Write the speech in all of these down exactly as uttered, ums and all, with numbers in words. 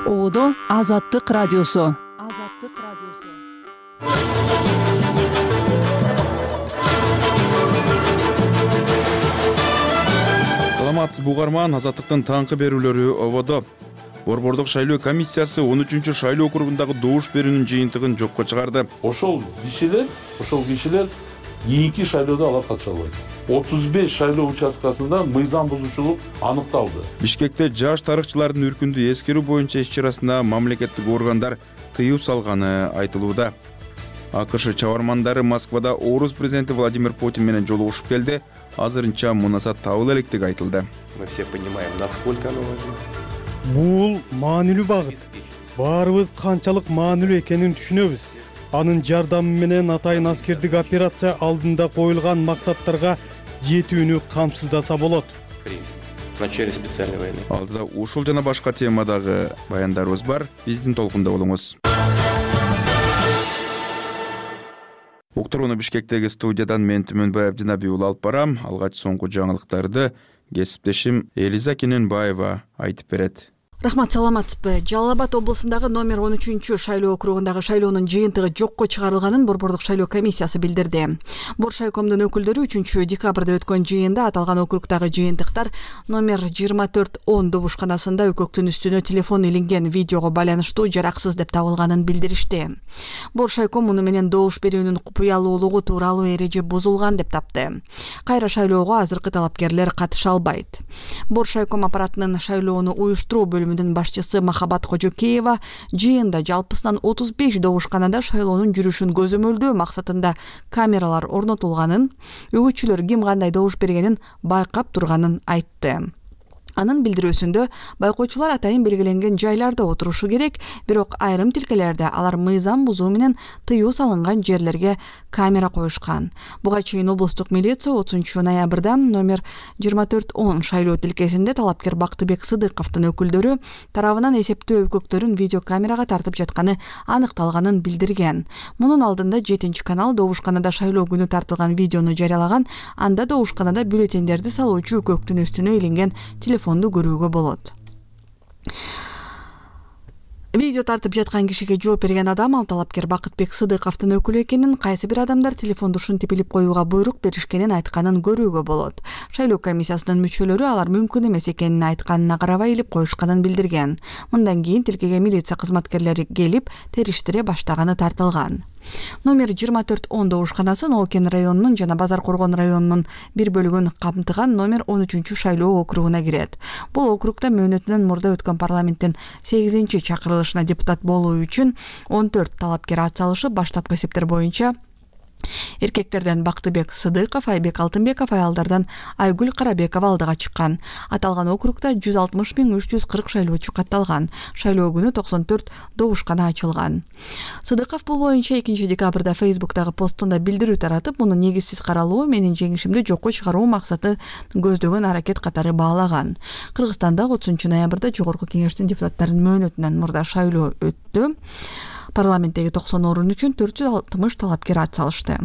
Оодо Азаттык радиосу. Азаттык радиосу. Саламатсыз бугарман, Азаттыктын таңкы берүүлөрү ободо. Борбордук шайлоо комиссиясы он үчүнчү шайлоо округундагы добуш берүүнүн жыйынтыгын жокко чыгарды. Ошол кишилер, ошол кишилер кийинки шайлоодо алар катыша албайт. отуз беш шайлоо участкасында мыйзам бузуучулук аныкталды. Бишкекте жаш тарыхчылардын үркүндү эскерүү боюнча иш-чарасына мамлекеттик органдар тыюу салганы айтылууда. АКШ чабармандары Москвада Орус президенти Владимир Путин менен жолугушуп келди. Азырынча мунасат табыла электиги айтылды. Мы все понимаем, насколько оно важно. Бул маанилүү багыт. Баарыбыз канчалык маанилүү экенин түшүнөбүз. Анын жардамы менен атайын аскердик операция алдында коюлган максаттарга жетүүнү камсыздаса болот. В начале специальной войны. Алдыда ушул жана башка темадагы баяндарыбыз бар. Биздин толкунда болуңуз. Уктурууну Бишкектеги студиядан мен Түмөнбай Абдинабий уулу алып барам. Алгач соңку жаңылыктарды кесиптешим Элиза Кененбаева айтып берет. Рахмат, саламатсызбы. Жалал Абад облусундагы номер он үчүнчү шайлоо округундагы шайлоонун жыйынтыгы жокко чыгарылганын Борбордук шайлоо комиссиясы билдирди. Боршайкомдун өкүлдөрү үчүнчү декабрда өткөн жыйында аталган округдагы жыйынтыктар номер жыйырма төрт он добушканасында өкөктүн үстүнө телефон илинген видеого байланыштуу жараксыз деп табылганын билдиришти. Боршайком муну менен добуш берүүнүн купуялуулугу тууралуу эреже бузулган деп тапты. Кайра шайлоого азыркы талапкерлер катыша албайт. Боршайком аппаратынын шайлоону уюштуруу бөлүмү башчысы Махабат Кожокеева жыйында жалпысынан отуз беш добушканада шайлоонун жүрүшүн көзөмөлдөө максатында камералар орнотулганын, үгүтчүлөр ким кандай добуш бергенин байкап турганын айтты. Анын билдирүүсүндө байкоочулар атайын белгиленген жайларда отурушу керек, бирок айрым тилкелерде алар мыйзам бузуу менен тыюу салынган жерлерге камера коюшкан. Буга чейин облустук милиция отузунчу ноябрда номер жыйырма төрт он шайлоо тилкесинде талапкер Бактыбек Сыдыковдун өкүлдөрү тарабынан эсептөө өкөктөрүн видеокамерага тартып жатканы аныкталганын билдирген. Мунун алдында жетинчи канал добушканада шайлоо күнү тартылган видеону жарыялаган, анда добушканада бюллетендерди салуучу өкөктүн үстүнө илинген телефон фонду көрүүгө болот. Видео тартып жаткан кишиге жооп берген адам ал талапкер Бакытбек Сыдыковдун өкүлү экенин, кайсы бир адамдар телефонду ушинтип илип коюуга буйрук беришкенин айтканын көрүүгө болот. Шайлоо комиссиясынын мүчөлөрү алар мүмкүн эмес экенин айтканына карабай илип коюшканын билдирген. Мындан кийин тилкеге милиция кызматкерлери келип териштире баштаганы тартылган. Номер жыйырма төрт он добушканасы Ноокен районунун жана Базар Коргон районунун бир бөлүгүн камтыган номер он үчүнчү шайлоо округуна кирет. Бул округда мөөнөтүнөн мурда өткөн парламенттин сегизинчи чакырылышына депутат болуу үчүн он төрт талапкер ат салышып, баштапкы эсептер боюнча эркектерден Бактыбек Сыдыков, Айбек Алтынбеков, аялдардан Айгүл Карабекова алдыга чыккан. Аталган округда жүз алтымыш миң үч жүз кырк шайлоочу катталган. Шайлоо күнү токсон төрт добушкана ачылган. Сыдыков бул боюнча экинчи декабрда Фейсбуктагы постунда билдирүү таратып, муну негизсиз каралуу, менин жеңишимди жокко чыгаруу максаты көздөгөн аракет катары баалаган. Кыргызстанда отузунчу ноябрда Жогорку Кеңештин депутаттарынын мөөнөтүнөн мурда шайлоо өттү. Парламенттеги токсон орун үчүн төрт жүз алтымыш талапкер ат салышты.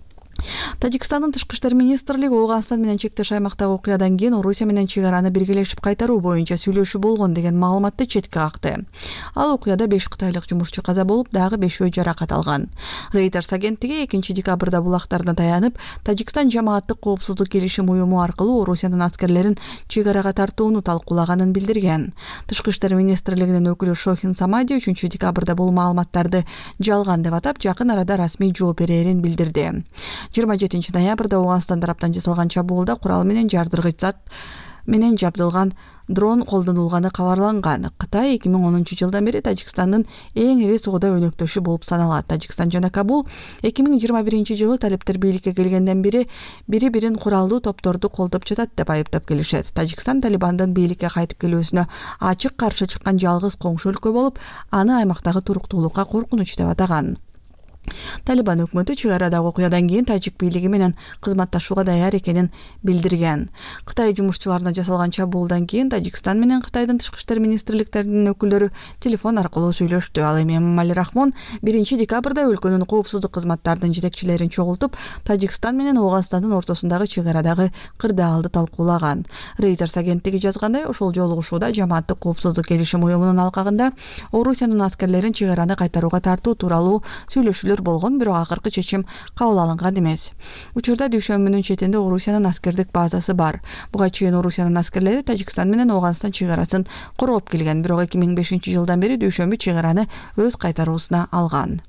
Тажикстандын тышкы иштер министрлиги Ооганстан менен чектеш аймактагы окуядан кийин Орусия менен чек араны биргелешип кайтаруу боюнча сүйлөшүү болгон деген маалыматты четке какты. Ал окуяда беш кытайлык жумушчу каза болуп, дагы бешөө жаракат алган. Reuters агенттиги экинчи декабрда булактарына таянып, Тажикстан жамааттык коопсуздук келишим уюму аркылуу Орусиянын аскерлерин чек арага тартууну талкуулаганын билдирген. Тышкы иштер министрлигинин өкүлү Шохин Самади үчүнчү декабрда бул маалыматтарды жалган деп атап, жакын арада расмий жооп берерин билдирди. жыйырма жетинчи ноябрда Ооганстан тараптан жасалган чабуулда курал менен жардыргыч зат менен жабдылган дрон колдонулганы кабарланган. Кытай эки миң онунчу жылдан бери Тажикстандын эң ири соода өнөктөшү болуп саналат. Тажикстан жана Кабул эки миң жыйырма биринчи жылы талептер бийликке келгенден бери бири-бирин куралдуу топторду колдоп жатат деп айыптап келишет. Тажикстан Талибандын бийликке кайтып келүүсүнө ачык каршы чыккан жалгыз коңшу өлкө болуп, аны аймактагы туруктуулукка коркунуч деп атаган. Талибан өкмөтү чек арадагы окуядан кийин тажик бийлиги менен кызматташууга даяр экенин билдирген. Кытай жумушчуларына жасалган чабуулдан кийин Тажикстан менен Кытайдын тышкы иштер министрликтеринин өкүлдөрү телефон аркылуу сүйлөштү. Ал эми Эмомали Рахмон биринчи декабрда өлкөнүн коопсуздук кызматтарынын жетекчилерин чогултуп, Тажикстан менен Ооганстандын ортосундагы чек арадагы кырдаалды талкуулаган. Reuters агенттиги жазгандай, ошол жолугушууда жамааттык коопсуздук келишим уюмунун алкагында Орусиянын аскерлерин чек араны кайтарууга тартуу тууралуу сүйлөшүүлөр болгон, бирок акыркы чечим кабыл алынган эмес. Учурда дүйшөмбүнүн четинде Орусиянын аскердик базасы бар. Буга чейин Орусиянын аскерлери Тажикстан менен Ооганстан чек арасын короп келген, бирок эки миң бешинчи жылдан бери дүйшөмбү чек араны өз кайтаруусуна алган.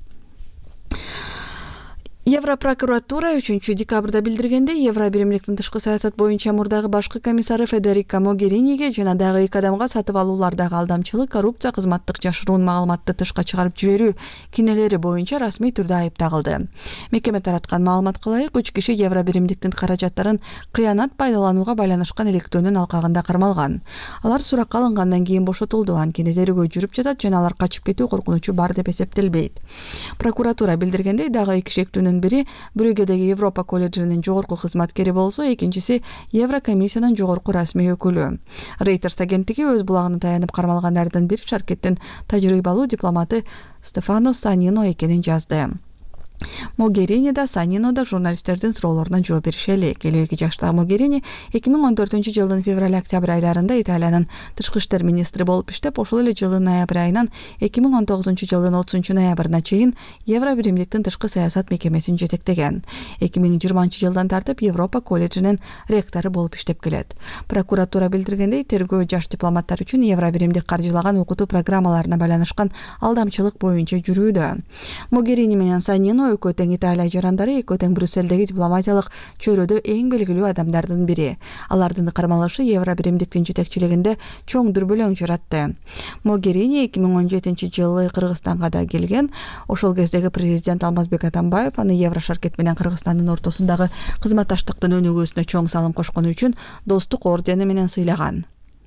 Европрокуратура үчүнчү декабрда билдиргенде, Евро биримдиктин тышкы саясат боюнча мурдагы башкы комиссары Федерико Могериниге жана дагы эки адамга сатып алуулардагы алдамчылык, коррупция, кызматтык жашыруун маалыматты тышка чыгарып жиберүү кинелери боюнча расмий түрдө айып тагылды. Мекеме тараткан маалыматка ылайык, үч киши Евро биримдиктин каражаттарын кыянат пайдаланууга байланышкан иликтөөнүн алкагында кармалган. Алар суракка алынгандан кийин бошотулду, анткени тергөө жүрүп жатат жана алар качып кетүү коркунучу бар деп эсептелбейт. Прокуратура билдиргендей, дагы эки шектүүнүн бири Брюгедеги Европа колледжинин жогорку кызматкери болсо, экинчиси Еврокомиссиянын жогорку расмий өкүлү. Reuters агенттиги өз булагына таянып кармалгандардын бири Шаркеттин тажрыйбалуу дипломаты Стефано Санино экенин жазды. Могерини да Санино да журналисттердин суроолоруна жооп беришели. Элүү эки жаштагы Могерини эки миң он төртүнчү жылдын февраль-октябрь айларында Италиянын тышкы иштер министри болуп иштеп, ошол эле жылдын ноябрь айынан эки миң он тогузунчу жылдын отузунчу ноябрына чейин Евро биримдиктин тышкы саясат мекемесин жетектеген. эки миң жыйырманчы жылдан тартып Европа колледжинин ректору болуп иштеп келет. Прокуратура билдиргендей, тергөө жаш дипломаттар үчүн Евро биримдик каржылаган окутуу программаларына байланышкан алдамчылык боюнча жүрүүдө. Могерини менен Санино экөө тең Италия жарандары, экөө тең Брюсселдеги дипломатиялык чөйрөдө эң белгилүү адамдардын бири. Алардын кармалышы Евро биримдиктин жетекчилигинде чоң дүрбөлөң жаратты. Могерини эки миң он жетинчи жылы Кыргызстанга да келген. Ошол кездеги президент Алмазбек Атамбаев аны Евро Шаркет менен Кыргызстандын ортосундагы кызматташтыктын өнүгүүсүнө чоң салым кошкону үчүн достук ордени менен сыйлаган.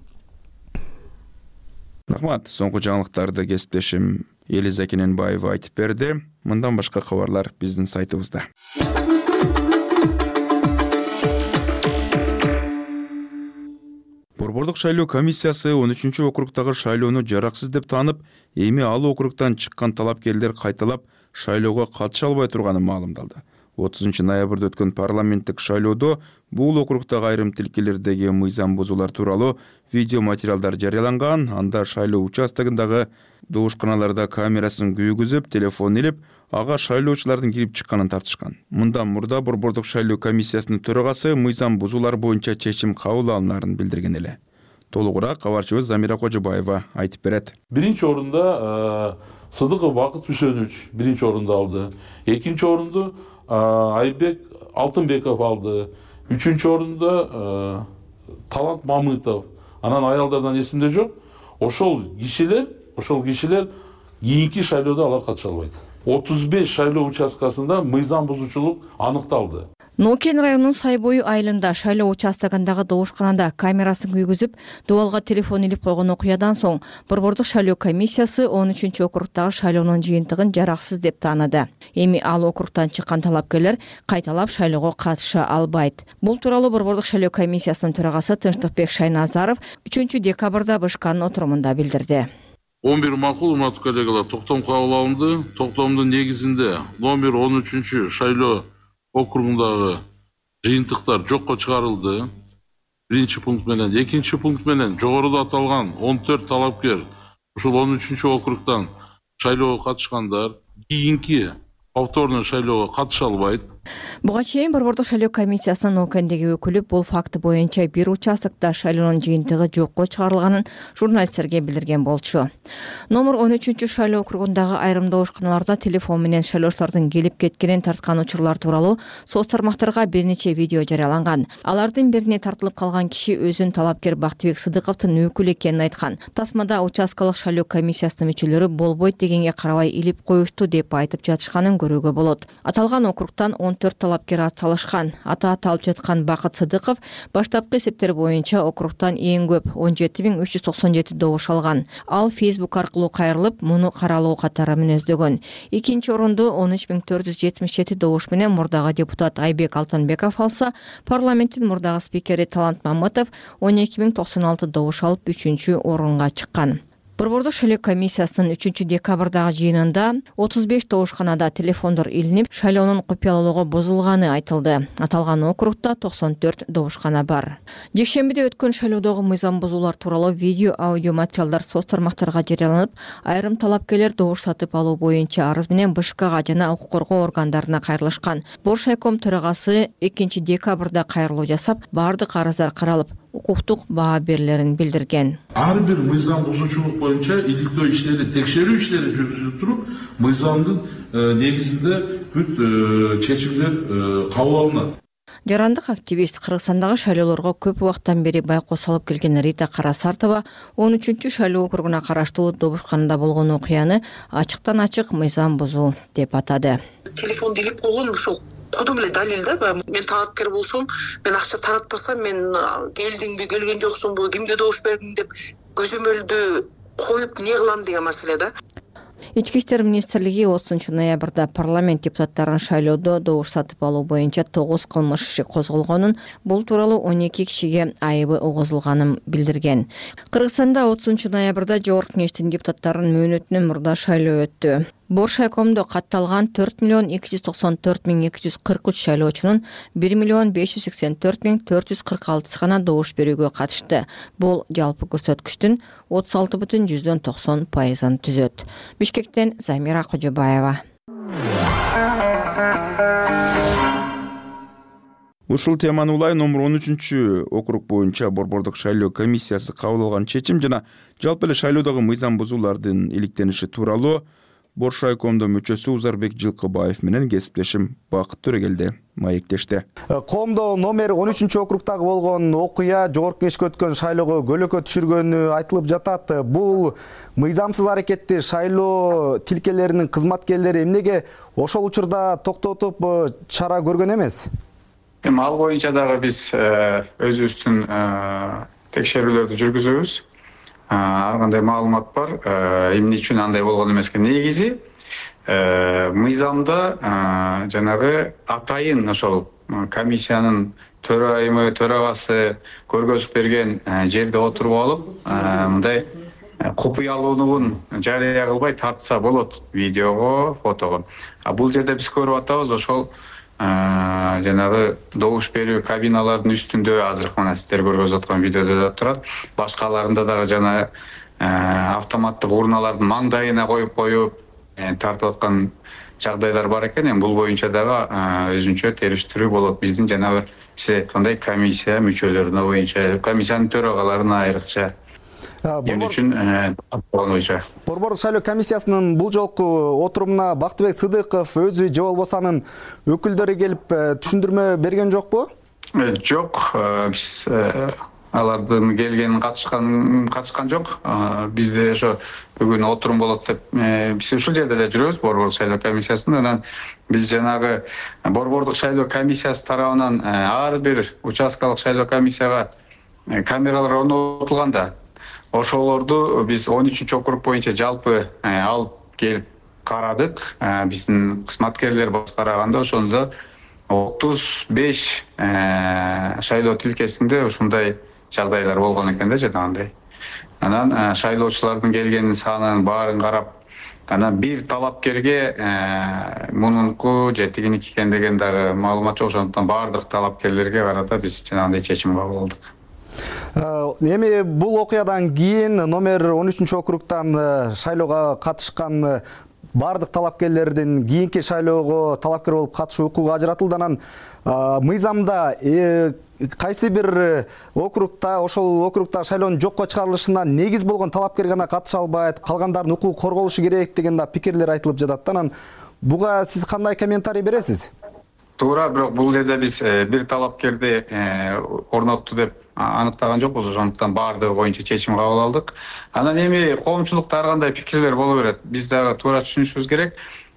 Рахмат. Соңку жаңылыктарды кесиптешим Элиза Кененбаева айтып берди. Мындан башка кабарлар биздин сайтыбызда. Борбордук шайлоо комиссиясы он үчүнчү округдагы шайлоону жараксыз деп таанып, эми ал округдан чыккан талапкерлер кайталап шайлоого катыша албай турганын маалымдалды. отузунчу ноябрда өткөн парламенттик шайлоодо бул округдагы айрым тилкелердеги мыйзам бузуулар тууралуу видео материалдар жарыяланган. Анда шайлоо участогундагы добушканаларда камерасын күйгүзүп, телефон илип, ага шайлоочулардын кирип чыкканын тартышкан. Мындан мурда Борбордук шайлоо комиссиясынын төрагасы мыйзам бузуулар боюнча чечим кабыл алынаарын билдирген эле. Толугураак кабарчыбыз Замира Кожобаева айтып берет. Биринчи орунда Сыдыков Бакыт Мүсөнүч биринчи орунду алды. Экинчи орунду Айбек Алтынбеков алды. Үчүнчү орунда Талант Мамытов. Анан аялдардан эсимде жок. Ошол кишилер, ошол кишилер кийинки шайлоодо алар катыша албайт. отуз беш шайлоо участкасында мыйзам бузуучулук аныкталды. Нукен районунун Сайбою айылында шайлоо участогундагы добушканада камерасын күйгүзүп, дуалга телефон илип койгон окуядан соң Борбордук шайлоо комиссиясы он үчүнчү округдагы шайлоонун жыйынтыгын жараксыз деп тааныды. Эми ал округдан чыккан талапкерлер кайталап шайлоого катыша албайт. Бул тууралуу Борбордук шайлоо комиссиясынын төрагасы Тынчтыкбек Шайназаров үчүнчү декабрда Бышканын отурумунда билдирди. он бир макул урматтуу коллегалар, токтом кабыл алынды. Токтомдун негизинде номер он үчүнчү шайлоо округундагы жыйынтыктар жокко чыгарылды. Биринчи пункт менен, экинчи пункт менен жогоруда аталган он төрт талапкер ушул он үчүнчү округдан шайлоого катышкандар кийинки повторный шайлоого катыша албайт. Буга чейин Борбордук шайлоо комиссиясынын Нокендеги өкүлү бул факты боюнча бир участокто шайлоонун жыйынтыгы жокко чыгарылганын журналисттерге билдирген болчу. Номер он үчүнчү шайлоо округундагы айрым добушканаларда телефон менен шайлоочулардын келип кеткенин тарткан учурлар тууралуу соц тармактарга бир нече видео жарыяланган. Алардын бирине тартылып калган киши өзүн талапкер Бактыбек Сыдыковдун өкүлү экенин айткан. Тасмада участкалык шайлоо комиссиясынын мүчөлөрү болбойт дегенге карабай илип коюшту деп айтып жатышканын көрүүгө болот. Аталган округтан он он төрт талапкер атсалышкан. Аты аталып жаткан Бакыт Сыдыков баштапкы эсептер боюнча округтан эң көп он жети миң үч жүз токсон жети добуш алган. Ал Facebook аркылуу кайрылып, муну каралуу катары мүнөздөгөн. Экинчи орунду он үч миң төрт жүз жетимиш жети добуш менен мурдагы депутат Айбек Алтынбеков алса, парламенттин мурдагы спикери Талант Мамытов он эки миң токсон алты добуш алып үчүнчү орунга чыккан. Борбордук шайлоо комиссиясынын үчүнчү декабрдагы жыйынында отуз беш добушканада телефондор илинип, шайлоонун купуялуулугу бузулганы айтылды. Аталган округда токсон төрт добушкана бар. Жекшембиде өткөн шайлоодогу мыйзам бузуулар тууралуу видео, аудио материалдар соц тармактарга жарыяланып, айрым талапкерлер добуш сатып алуу боюнча арыз менен БШКга жана укук коргоо органдарына кайрылышкан. Боршайком төрагасы экинчи декабрда кайрылуу жасап, бардык арыздар каралып, укуктук баа берилерин билдирген. Ар бир мыйзам бузуучулук боюнча иликтөө иштери, текшерүү иштери жүргүзүлүп туруп, мыйзамдын негизинде бүт чечимдер кабыл алынат. Жарандык активист Кыргызстандагы шайлоолорго көп убакыттан бери байкоос алып келген Рита Карасартова он үчүнчү шайлоо округуна караштуу добушканада болгон окуяны ачыктан ачык мыйзам бузуу деп атады. Телефон илип койгон ушул кудум эле далил да. Мен талапкер болсом, мен акча таратпасам, мен келдиңби, келген жоксуңбу, кимге добуш бердиң деп көзөмөлдү коюп не кылам деген маселе да. Ички иштер министрлиги отузунчу ноябрда парламент депутаттарын шайлоодо добуш сатып алуу боюнча тогуз кылмыш иши козголгонун, бул тууралуу он эки кишиге айыбы угузулганын билдирген. Кыргызстанда отузунчу ноябрда Жогорку Кеңештин депутаттарынын мөөнөтүнөн мурда шайлоо өттү. Боршайкомдо катталган төрт миллион эки жүз токсон төрт миң эки жүз кырк үч шайлоочунун бир миллион беш жүз сексен төрт миң төрт жүз кырк алтысы гана добуш берүүгө катышты. Бул жалпы көрсөткүчтүн отуз алты бүтүн жүздөн токсон пайызын түзөт. Бишкектен Замира Кожобаева. Ушул теманы улай номер он үчүнчү округ боюнча Борбордук шайлоо комиссиясы кабыл алган чечим жана жалпы эле шайлоодогу мыйзам бузуулардын иликтениши тууралуу Боршайкомдо мүчөсү Узарбек Жылкыбаев менен кесиптешим Бакыт Төрөгелди маектешти. Коомдо номер он үчүнчү округдагы болгон окуя Жогорку Кеңешке өткөн шайлоого көлөкө түшүргөнү айтылып жатат. Бул мыйзамсыз аракетти шайлоо тилкелеринин кызматкерлери эмнеге ошол учурда токтотуп чара көргөн эмес? Эми ал боюнча дагы биз өзүбүздүн текшерүүлөрдү жүргүзөбүз. Ар кандай маалымат бар, эмне үчүн андай болгон эмеске. Негизи мыйзамда жанагы атайын ошол комиссиянын төрайымы, төрагасы көргөзүп берген жерде отуруп алып, мындай купуялуулугун жарыя кылбай тартса болот видеого, фотого. А бул жерде биз көрүп атабыз ошол жанагы добуш берүү кабиналардын үстүндө азыркы мына сиздер көргөзүп аткан видеодо да турат. Башкаларында дагы жана автоматтык урналардын маңдайына коюп коюп тартып аткан жагдайлар бар экен. Эми бул боюнча дагы өзүнчө териштирүү болот. Биздин жанагы сиз айткандай комиссия мүчөлөрүнө боюнча, комиссиянын төрагаларына айрыкча эмне үчүн боюнча. Борбордук шайлоо комиссиясынын бул жолку отурумуна Бактыбек Сыдыков өзү же болбосо анын өкүлдөрү келип түшүндүрмө берген жокпу? Жок, биз алардын келгенин катышкан катышкан жок. Бизде ошо бүгүн отурум болот деп биз ушул жерде эле жүрөбүз Борбордук шайлоо комиссиясында. Анан биз жанагы Борбордук шайлоо комиссиясы тарабынан ар бир участкалык шайлоо комиссияга камералар орнотулганда ошолорду биз он үчүнчү округ боюнча жалпы алып келип карадык. Биздин кызматкерлер караганда ошондо отуз беш шайлоо тилкесинде ушундай жагдайлар болгон экен да жанагындай. Анан шайлоочулардын келгенин санын баарын карап, анан бир талапкерге мунунку же тигиники экен деген дагы маалымат жок. Ошондуктан баардык талапкерлерге карата биз жанагындай чечим кабыл алдык. Эми бул окуядан кийин номер он үчүнчү округтан шайлоого катышкан бардык талапкерлердин кийинки шайлоого талапкер болуп катышуу укугу ажыратылды. Анан мыйзамда кайсы бир округда ошол округда шайлоонун жокко чыгарылышына негиз болгон талапкер гана катыша албайт, калгандардын укугу корголушу керек деген да пикирлер айтылып жатат. Анан буга сиз кандай комментарий бересиз? Туура, бирок бул жерде биз бир талапкерди орнотту деп аныктаган жокпуз. Ошондуктан баардыгы боюнча чечим кабыл алдык. Анан эми коомчулукта ар кандай пикирлер боло берет. Биз дагы туура түшүнүшүбүз керек.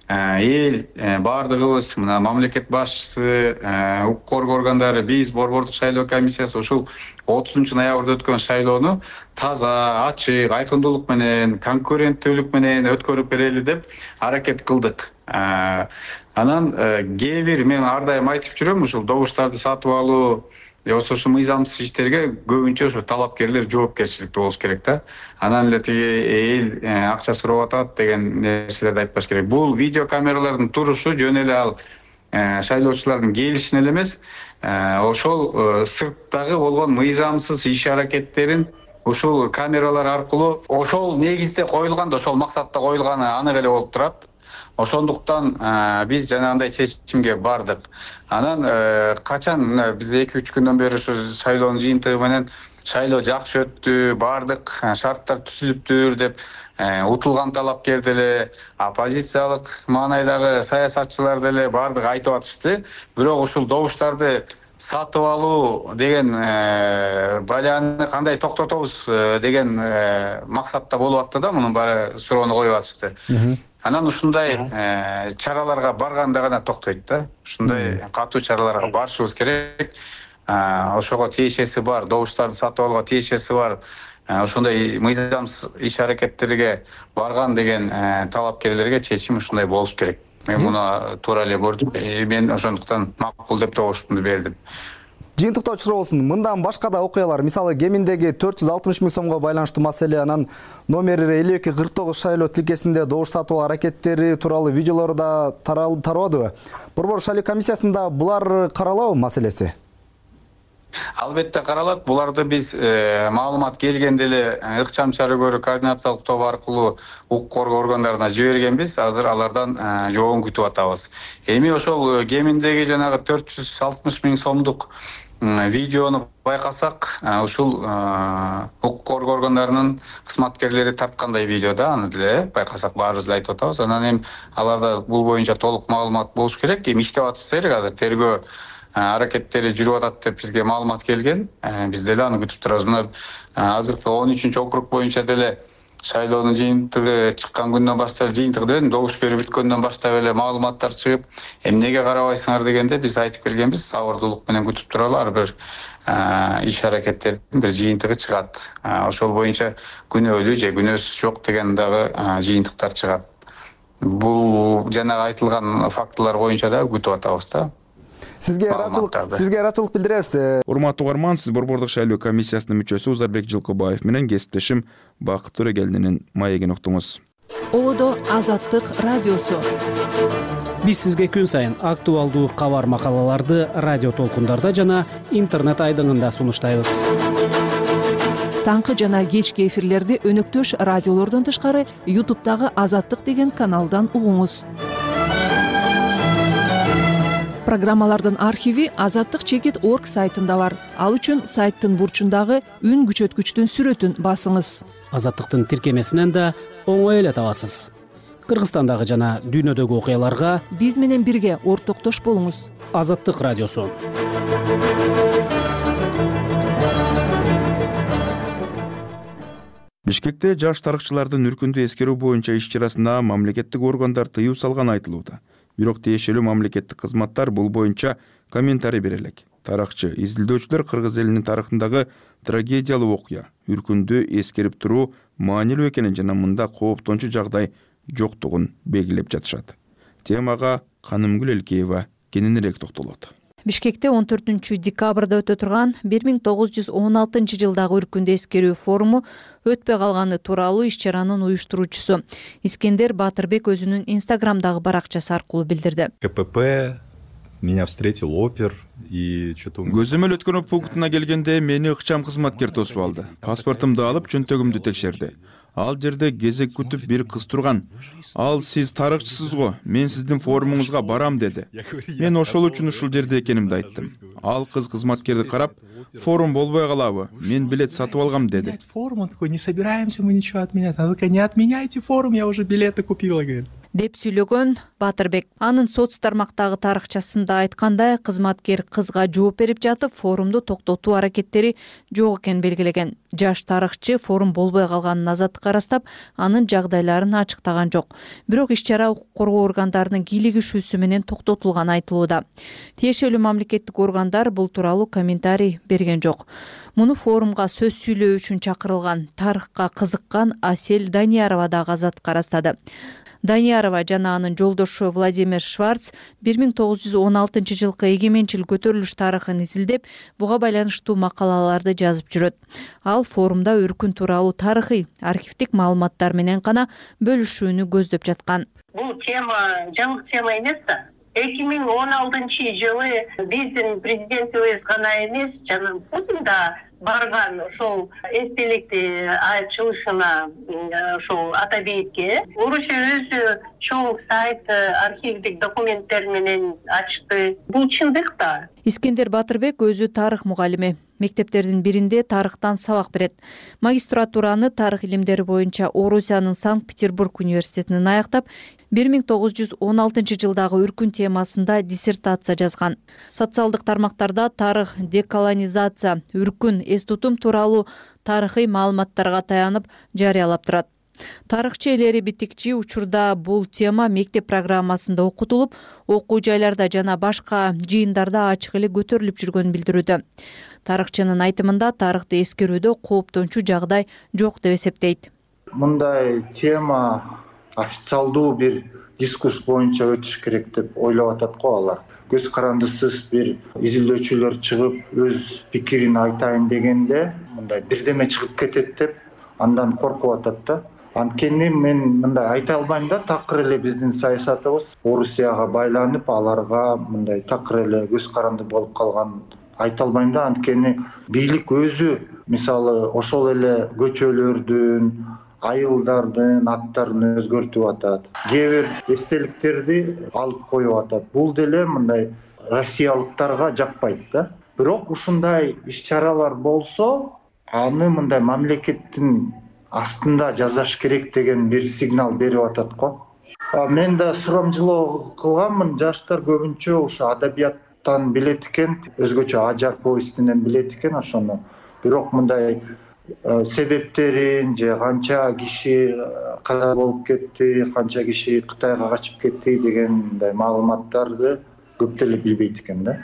эл баардыгыбыз мына мамлекет башчысы, укук коргоо органдары, биз борбордук шайлоо комиссиясы ушул отузунчу ноябрда өткөн шайлоону таза, ачык, айкындуулук менен, конкуренттүүлүк менен өткөрүп берели деп аракет кылдык. Анан кээ бир мен ар дайым айтып жүрөм, ушул добуштарды сатып алуу, ошол мыйзамсыз иштерге көбүнчө ошо талапкерлер жоопкерчиликтүү болуш керек да. Анан эле тиги эл акча сурап атат деген нерселерди айтпаш керек. Бул видео камералардын турушу жөн эле ал шайлоочулардын келишине эле эмес, ошол сырттагы болгон мыйзамсыз иш аракеттерин ушул камералар аркылуу ошол негизде коюлган да, ошол максатта коюлганы анык эле болуп турат. Ошондуктан биз жанагындай чечимге бардык. Анан качан биз эки үч күндөн бери ушу шайлоонун жыйынтыгы менен шайлоо жакшы өттү, бардык шарттар түзүлүптүр деп утулган талапкер деле, оппозициялык маанайдагы саясатчылар деле бардык айтып атышты. Бирок ушул добуштарды сатып алуу деген баляны кандай токтотобуз деген максатта болуп атты да, мунун баары суроону коюп атышты. Анан ушундай чараларга барганда гана токтойт да. Ушундай катуу чараларга барышыбыз керек. Ошого тиешеси бар, добуштарды сатып алууга тиешеси бар. Ошондой мыйзамсыз иш аракеттерге барган деген талапкерлерге чечим ушундай болуш керек. Мен муну туура эле көрдүм. Мен ошондуктан макул деп добуштумду бердим. Жыйынтыктоочу болсун. Мындан башка да окуялар, мисалы Кеминдеги төрт жүз алтымыш миң сомго байланыштуу маселе, анан номер элүү эки кырк тогуз шайлоо тилкесинде добуш сатуу аракеттери тууралуу видеолор да тарабадыбы? Борбор шайлоо комиссиясында булар каралабы маселеси? Албетте каралат. Буларды биз маалымат келгенде эле ыкчам чара көрүү координациялык тобу аркылуу укук коргоо органдарына жибергенбиз. Азыр алардан жообун күтүп атабыз. Эми ошол Кеминдеги жанагы төрт жүз алтымыш миң сомдук видеону байкасак, ушул укук коргоо органдарынын кызматкерлери тарткандай видео да, аны деле байкасак баарыбыз айтып атабыз. Анан эми аларда бул боюнча толук маалымат болуш керек. Эми иштеп атышат, азыр тергөө аракеттери жүрүп атат деп бизге маалымат келген. Биз деле аны күтүп турабыз. Мына азыркы он үчүнчү округ боюнча деле шайлоонун жыйынтыгы чыккан күндөн баштап, жыйынтыгы деле добуш берүү бүткөндөн баштап эле маалыматтар чыгып, эмнеге карабайсыңар дегенде биз айтып келгенбиз, сабырдуулук менен күтүп туралы, ар бир иш аракеттердин бир жыйынтыгы чыгат. Ошол боюнча күнөөлүү же күнөөсүз жок деген дагы жыйынтыктар чыгат. Бул жанагы айтылган фактылар боюнча да күтүп атабыз да. Сизге ыраачылык, сизге ыраачылык билдиребиз. Урматтуу угарман, сиз Борбордук шайлоо комиссиясынын мүчөсү Узарбек Жылкыбаев менен кесиптешим Бакыт Төрегелдинин маегин уктуңуз. Оодо Азаттык радиосу. Биз сизге күн сайын актуалдуу кабар макалаларды радио толкундарда жана интернет айдыңында сунуштайбыз. Таңкы жана кечки эфирлерди өнөктөш радиолордон тышкары ютубтагы Азаттык деген каналдан угуңуз. Программалардын архиви азаттык чекит точка орг сайтында бар. Ал үчүн сайттын бурчундагы үн күчөткүчтүн сүрөтүн басыңыз. Азаттыктын тиркемесинен да оңой эле табасыз. Кыргызстандагы жана дүйнөдөгү окуяларга биз менен бирге ортоктош болуңуз. Азаттык радиосу. Бишкекте жаш тарыхчылардын үркүндү эскерүү боюнча иш-чарасына мамлекеттик органдар тыюу салганы айтылууда. Бирок тиешелүү мамлекеттик кызматтар бул боюнча комментарий бере элек. Тарыхчы, изилдөөчүлөр кыргыз элинин тарыхындагы трагедиялуу окуя, үркүндү эскерип туруу маанилүү экенин жана мында кооптончу жагдай жоктугун белгилеп жатышат. Темага Канымгүл Элкеева кененирээк токтолот. Бишкекте он төртүнчү декабрда өтө турган бир миң тогуз жүз он алтынчы жылдагы үркүндү эскерүү форуму өтпөй калганы тууралуу иш-чаранын уюштуруучусу Искендер Батырбек өзүнүн инстаграмдагы баракчасы аркылуу билдирди. КПП меня встретил опер и что-то... Көзөмөл өткөрүү пунктуна келгенде мени ыкчам кызматкер тосуп алды. Паспортумду алып, чөнтөгүмдү текшерди. Ал жерде кезек күтүп бир кыз турган. Ал сиз тарыхчысыз го, мен сиздин форумуңузга барам деди. Мен ошол үчүн ушул жерде экенимди айттым. Ал кыз кызматкерди карап, форум болбой калабы, мен билет сатып алгам деди. Форум, он такой, не собираемся мы ничего отменять. Она такая, не отменяйте форум, я уже билеты купила, говорит. деп сүйлөгөн Батырбек. Анын соц тармактагы тарыхчасында айткандай, кызматкер кызга жооп берип жатып, форумду токтотуу аракеттери жок экенин белгилеген. Жаш тарыхчы форум болбой калганын азаттыкка ырастап, анын жагдайларын ачыктаган жок. Бирок иш-чара укук коргоо органдарынын кийлигишүүсү менен токтотулганы айтылууда. Тиешелүү мамлекеттик органдар бул тууралуу комментарий берген жок. Муну форумга сөз сүйлөө үчүн чакырылган, тарыхка кызыккан Асель Даниярова дагы азаттыкка ырастады. Даниярова жана анын жолдошу Владимир Шварц бир миң тогуз жүз он алтынчы жылкы эгеменчил көтөрүлүш тарыхын изилдеп, буга байланыштуу макалаларды жазып жүрөт. Ал форумда өркүн тууралуу тарыхый, архивдик маалыматтар менен гана бөлүшүүнү көздөп жаткан. Бул тема жаңы тема эмес да. эки миң он алтынчы жылы биздин президентибиз гана эмес, жана Путин да барган ошол эстеликти ачылышына ошол ата бейитке Орусия өзү чоң сайт архивдик документтер менен ачты. Бул чындык да. Искендер Батырбек өзү тарых мугалими. Мектептердин биринде тарыхтан сабак берет. Магистратураны тарых илимдери боюнча Орусиянын Санкт-Петербург университетинен аяктап, бир миң тогуз жүз он алтынчы жылдагы өркүн темасында диссертация жазган. Социалдык тармактарда тарых, деколонизация, өркүн, эс тутум тууралуу тарыхый маалыматтарга таянып жарыялап турат. Тарыхчы элери битикчи учурда бул тема мектеп программасында окутулуп, окуу жайларда жана башка жыйындарда ачык эле көтөрүлүп жүргөнүн билдирүүдө. Тарыхчынын айтымында тарыхты эскерүүдө кооптончу жагдай жок деп эсептейт. Мындай тема официалдуу бир дискурс боюнча өтүш керек деп ойлоп атат го алар. Көз карандысыз бир изилдөөчүлөр чыгып өз пикирин айтайын дегенде мындай бирдеме чыгып кетет деп андан коркуп атат да. Анткени мен мындай айта албайм да, такыр эле биздин саясатыбыз Орусияга байланып, аларга мындай такыр эле көз каранды болуп калган айта албайм да. Анткени бийлик өзү мисалы ошол эле көчөлөрдүн, айылдардын аттарын өзгөртүп атат. Кээ бир эстеликтерди алып коюп атат. Бул деле мындай россиялыктарга жакпайт да. Бирок ушундай иш-чаралар болсо, аны мындай мамлекеттин астында жазаш керек деген бир сигнал берип атат го. Мен да сурамжылоо кылганмын. Жаштар көбүнчө ушу адабияттан билет экен, өзгөчө ажар повестинен билет экен ошону. Бирок мындай себептерин же канча киши каза болуп кетти, канча киши Кытайга качып кетти деген мындай маалыматтарды көп деле билбейт экен да.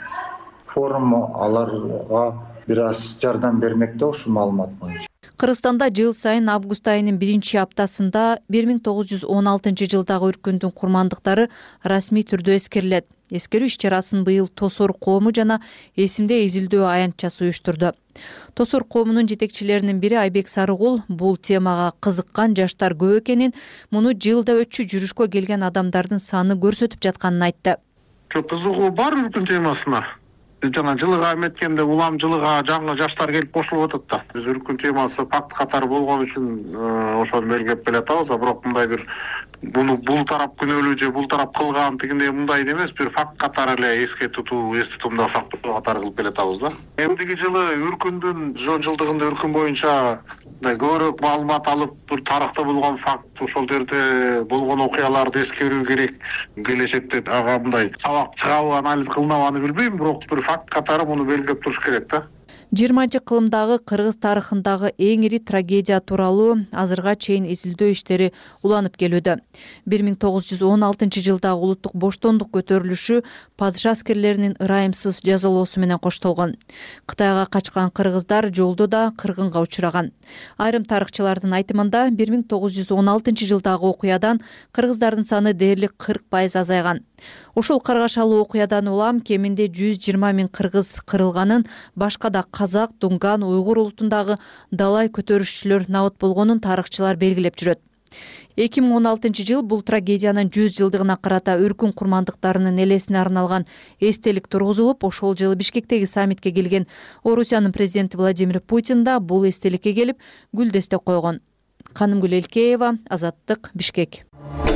Форум аларга бир аз жардам бермек да ушу маалымат боюнча. Кыргызстанда жыл сайын август айынын биринчи аптасында бир миң тогуз жүз он алтынчы жылдагы өркүндүн курмандыктары расмий түрдө эскерилет. Эскерүү иш-чарасын быйыл Тосор коому жана эсимде изилдөө аянтчасы уюштурду. Тосор коомунун жетекчилеринин бири Айбек Сарыгул бул темага кызыккан жаштар көп экенин, муну жылда өтчү жүрүшкө келген адамдардын саны көрсөтүп жатканын айтты. Кызыгуу бар өркүн темасына. Биз жана жылыга эметкенде улам жылыга жаңы жаштар келип кошулуп атат да. Биз өркүн темасы факт катары болгон үчүн ошону белгилеп келе атабыз, бирок мындай бир буну бул тарап күнөөлүү же бул тарап кылган дегендей мындай эмес, бир факт катары эле эске тутуу, эс тутумда сактоо катары кылып келе атабыз да. Эмдиги жылы өркүндүн жон жылдыгында өркүн боюнча көбүрөөк маалымат алып, бир тарыхта болгон факт, ошол жерде болгон окуяларды эскерүү керек. Келечекте ага мындай сабак чыгабы, анализ кылынабы билбейм, бирок бир факт катары муну белгилеп туруш керек да. жыйырманчы кылымдагы кыргыз тарыхындагы эң ири трагедия тууралуу азырга чейин изилдөө иштери уланып келүүдө. бир миң тогуз жүз он алтынчы жылдагы улуттук боштондук көтөрүлүшү падыша аскерлеринин ырайымсыз жазалоосу менен коштолгон. Кытайга качкан кыргыздар жолдо да кыргынга учураган. Айрым тарыхчылардын айтымында бир миң тогуз жүз он алтынчы жылдагы окуядан кыргыздардын саны дээрлик кырк пайыз азайган. Ошол каргашалуу окуядан улам кеминде жүз жыйырма миң кыргыз кырылганын, башка да казак, дунган, уйгур улутундагы далай көтөрүшчүлөр набыт болгонун тарыхчылар белгилеп жүрөт. эки миң он алтынчы жыл бул трагедиянын жүз жылдыгына карата өркүн курмандыктарынын элесине арналган эстелик тургузулуп, ошол жылы Бишкектеги саммитке келген Орусиянын президенти Владимир Путин да бул эстеликке келип гүлдестек койгон. Канымгүл Элкеева, Азаттык, Бишкек.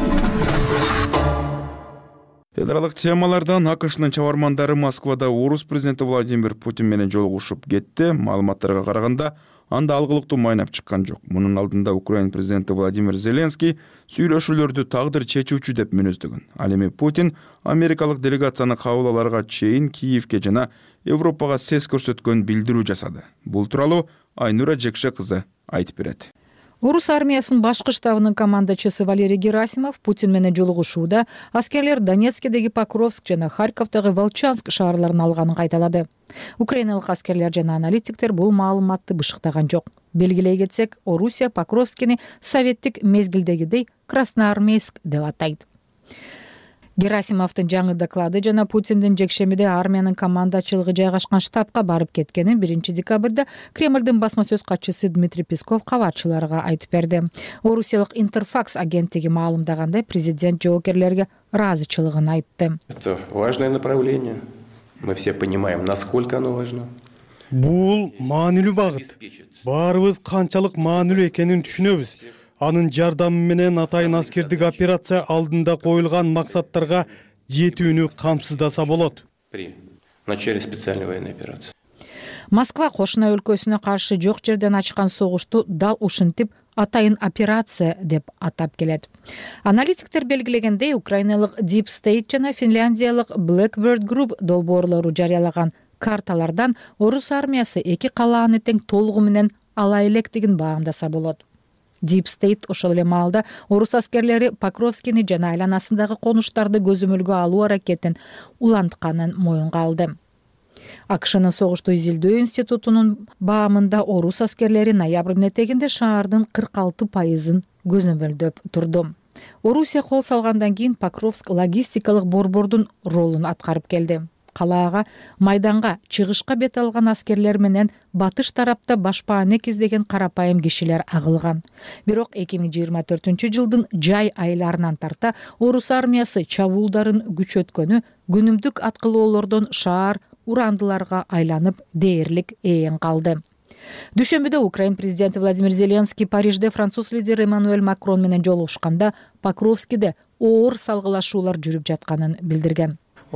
Эл аралык темалардан АКШнын чабармандары Москвада Орус президенти Владимир Путин менен жолугушуп кетти. Маалыматтарга караганда, анда алгылыктуу майнап чыккан жок. Мунун алдында Украина президенти Владимир Зеленский сүйлөшүүлөрдү тагдыр чечүүчү деп мүнөздөгөн. Ал эми Путин америкалык делегацияны кабыл аларга чейин Киевке жана Европага сес көрсөткөн билдирүү жасады. Бул тууралуу Айнура Жекше кызы айтып берет. Орус армиясынын башкы штабынын командачысы Валерий Герасимов Путин менен жолугушууда аскерлер Донецкдеги Покровск жана Харьковдогу Волчанск шаарларын алганын кайталады. Украиналык аскерлер жана аналитиктер бул маалыматты бышыктаган жок. Белгилей кетсек, Орусия Покровскини советтик мезгилдегидей Красноармейск деп атайт. Герасимовдун жаңы доклады жана Путиндин жекшемиде армиянын командачылыгы жайгашкан штабка барып кеткенин биринчи декабрда Кремлдин басма сөз катчысы Дмитрий Песков кабарчыларга айтып берди. Орусиялык Интерфакс агенттиги маалымдагандай, президент жоокерлерге ыраазычылыгын айтты. Это важное направление. Мы все понимаем, насколько оно важно. Бул маанилүү багыт. Баарыбыз канчалык маанилүү экенин түшүнөбүз. Анын жардамы менен атайын аскердик операция алдында коюлган максаттарга жетүүнү камсыздаса болот. При начале специальной военной операции. Москва кошуна өлкөсүнө каршы жок жерден ачкан согушту дал ушинтип атайын операция деп атап келет. Аналитиктер белгилегендей, украиналык Deep State жана финляндиялык Blackbird Group долбоорлору жарыялаган карталардан орус армиясы эки калааны тең толугу менен ала электигин баамдаса болот. Deep State ошол эле маалда орус аскерлери Покровскини жана айланасындагы конуштарды көзөмөлгө алуу аракетин улантканын моюнга алды. АКШнын согушту изилдөө институтунун баамында орус аскерлери ноябрдын этегинде шаардын кырк алты пайызын көзөмөлдөп турду. Орусия кол салгандан кийин Покровск логистикалык борбордун ролун аткарып келди. Калаага майданга чыгышка бет алган аскерлер менен батыш тарапта башпаанек издеген карапайым кишилер агылган. Бирок эки миң жыйырма төртүнчү жылдын жай айларынан тарта орус армиясы чабуулдарын күчөткөнү күнүмдүк аткылоолордон шаар урандыларга айланып дээрлик ээн калды. Дүйшөмбүдө Украин президенти Владимир Зеленский Парижде француз лидери Эммануэль Макрон менен жолугушканда Покровскиде оор салгылашуулар жүрүп жатканын билдирген.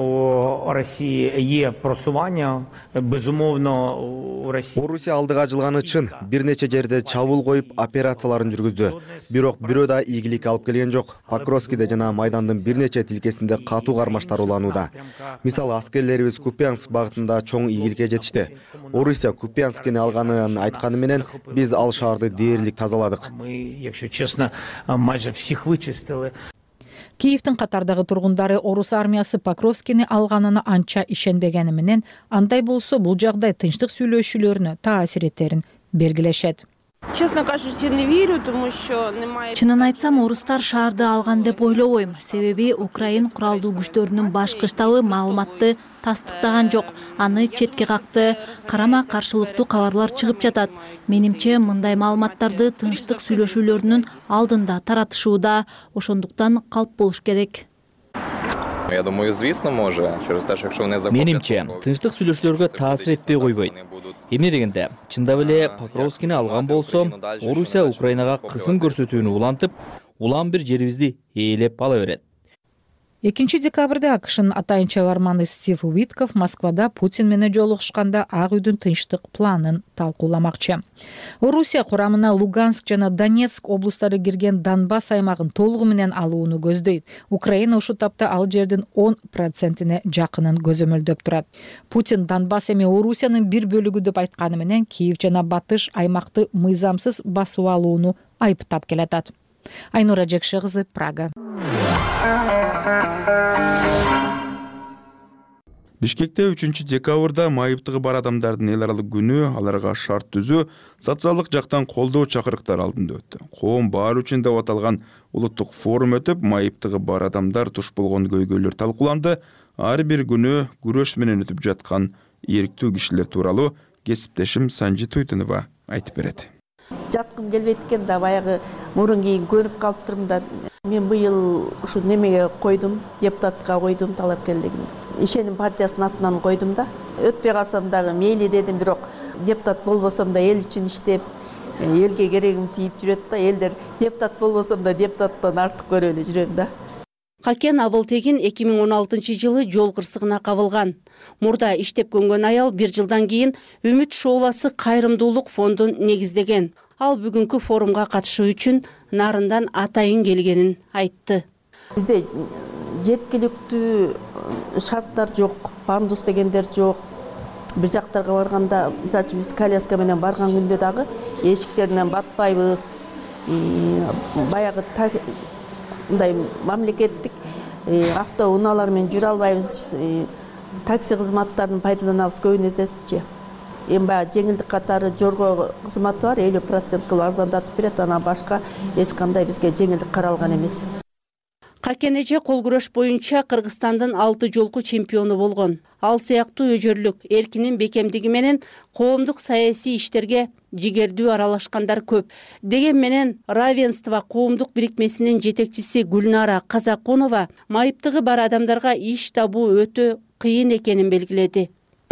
У Росії є просування, безумовно, у Росії. Орусия алдыга жылганы чын, бир нече жерде чабуул коюп операцияларын жүргүздү. Бирок бирөө да ийгилик алып келген жок. Покровскиде жана майдандын бир нече тилкесинде катуу кармаштар уланууда. Мисалы, аскерлерибиз Купянск багытында чоң ийгиликке жетишти. Орусия Купянскини алганын айтканы менен биз ал шаарды дээрлик тазаладык. Мы, якщо честно, майже всіх вичистили. Киевдин катардагы тургундары орус армиясы Покровскини алганына анча ишенбегени менен, андай болсо бул жагдай тынчтык сүйлөшүүлөрүнө таасир этерин белгилешет. Честно кажучи, не верю, тому что немає. Чынын айтсам, орустар шаарды алган деп ойлобойм. Себеби Украин куралдуу күчтөрүнүн башкы штабы маалыматты тастыктаган жок. Аны четке какты, карама каршылыктуу кабарлар чыгып жатат. Менимче, мындай маалыматтарды тынчтык сүйлөшүүлөрүнүн алдында таратышууда, ошондуктан калп болуш керек. Я думаю, звісно, може, через те, що якщо вони захоплять... Менимче, тынчтык сүйлөшүүлөргө таасир этпей койбойт. Эмне дегенде, чындап эле Покровскини алган болсо, Орусия Украинага кысым көрсөтүүнү улантып, улам бир жерибизди ээлеп ала берет. экинчи декабрда АКШнын атайын чабарманы Стив Уитков Москвада Путин менен жолугушканда Ак үйдүн тынчтык планын талкууламакчы. Орусия курамына Луганск жана Донецк облустары кирген Донбасс аймагын толугу менен алууну көздөйт. Украина ушул тапта ал жердин он процентине жакынын көзөмөлдөп турат. Путин Донбасс эми Орусиянын бир бөлүгү деп айтканы менен Киев жана Батыш аймакты мыйзамсыз басып алууну айыптап келатат. Айнура Жекше кызы, Прага. Бишкекте үчүнчү декабрда майыптыгы бар адамдардын эл аралык күнү, аларга шарт түзүү, социалдык жактан колдоо чакырыктары алдында өттү. Коом баары үчүн деп аталган улуттук форум өтүп, майыптыгы бар адамдар туш болгон көйгөйлөр талкууланды. Ар бир күнү күрөш менен өтүп жаткан ийриктүү кишилер тууралуу кесиптешим Санжи Туйтунова айтып берет. Жаткым келбейт экен да, баягы мурун кийин көнүп калыптырмын да. Мен быйыл ушу немеге койдум, депутатка койдум талапкерлигимди. Ишеним партиясынын атынан койдум да. Өтпөй калсам дагы мейли дедим, бирок депутат болбосом да эл үчүн иштеп, элге керегим тийип жүрөт да. Элдер депутат болбосом да депутаттан артык көрүп эле жүрөм да. Какен Абылтегин эки миң он алтынчы жылы жол кырсыгына кабылган. Мурда иштеп көнгөн аял бир жылдан кийин Үмүт шооласы кайрымдуулук фондун негиздеген. Ал бүгүнкү форумга катышуу үчүн Нарындан атайын келгенин айтты. Бизде жеткиликтүү шарттар жок, пандус дегендер жок. Бир жактарга барганда, мисалы үчүн биз коляска менен барган күндө дагы эшиктеринен батпайбыз. Баягы мындай мамлекеттик автоунаалар менен жүрө албайбыз. Такси кызматтарын пайдаланабыз көбүн эсечи. Эми баягы жеңилдик катары жорго кызматы бар, элүү процент кылып арзандатып берет, анан башка эч кандай бизге жеңилдик каралган эмес. Какен эже кол күрөш боюнча Кыргызстандын алты жолку чемпиону болгон. Ал сыяктуу өжөрлүк, эркинин бекемдиги менен коомдук саясий иштерге жигердүү аралашкандар көп. Деген менен Равенство коомдук бирикмесинин жетекчиси Гүлнара Казаконова майыптыгы бар адамдарга иш табуу өтө кыйын экенин белгиледи.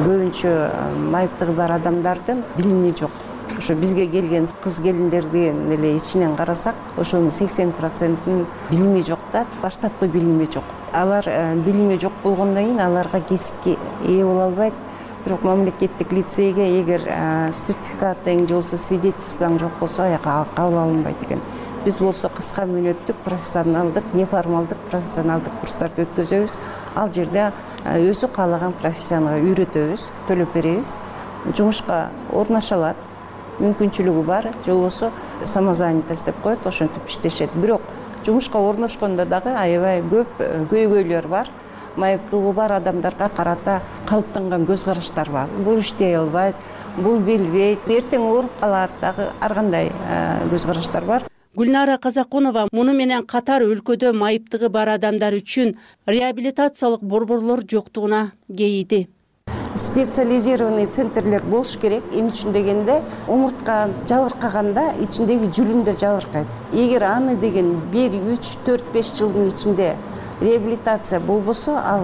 Көбүнчө майыптыгы бар адамдардын билими жок. Ошо бизге келген кыз келиндердин эле ичинен карасак, ошонун сексен процентин билими жок да, баштапкы билими жок. Алар билими жок болгондон кийин аларга кесипке ээ боло албайт. Бирок мамлекеттик лицейге эгер сертификатың же болсо свидетельствоң жок болсо аяка кабыл алынбайт экен. Биз болсо кыска мөөнөттүк профессионалдык, неформалдык профессионалдык курстарды өткөзөбүз. Ал жерде өзү каалаган профессияга үйрөтөбүз, төлөп беребиз. Жумушка орноша алат, мүмкүнчүлүгү бар, же болбосо самозанятость деп коет, ошентип иштешет. Бирок жумушка орношкондо дагы аябай көп көйгөйлөр бар. Майыптыгы бар адамдарга карата калыптанган көз караштар бар. Бул иштей албайт, бул билбейт, эртең ооруп калат, дагы ар кандай көз караштар бар. Гүлнара Казаконова муну менен катар өлкөдө майыптыгы бар адамдар үчүн реабилитациялык борборлор жоктугуна кейиди. Специализированный центрлер болуш керек. Эмне үчүн дегенде, омуртка жабыркаганда ичиндеги жүлүн да жабыркайт. Эгер аны деген бир, үч, төрт, беш жылдын ичинде реабилитация болбосо, ал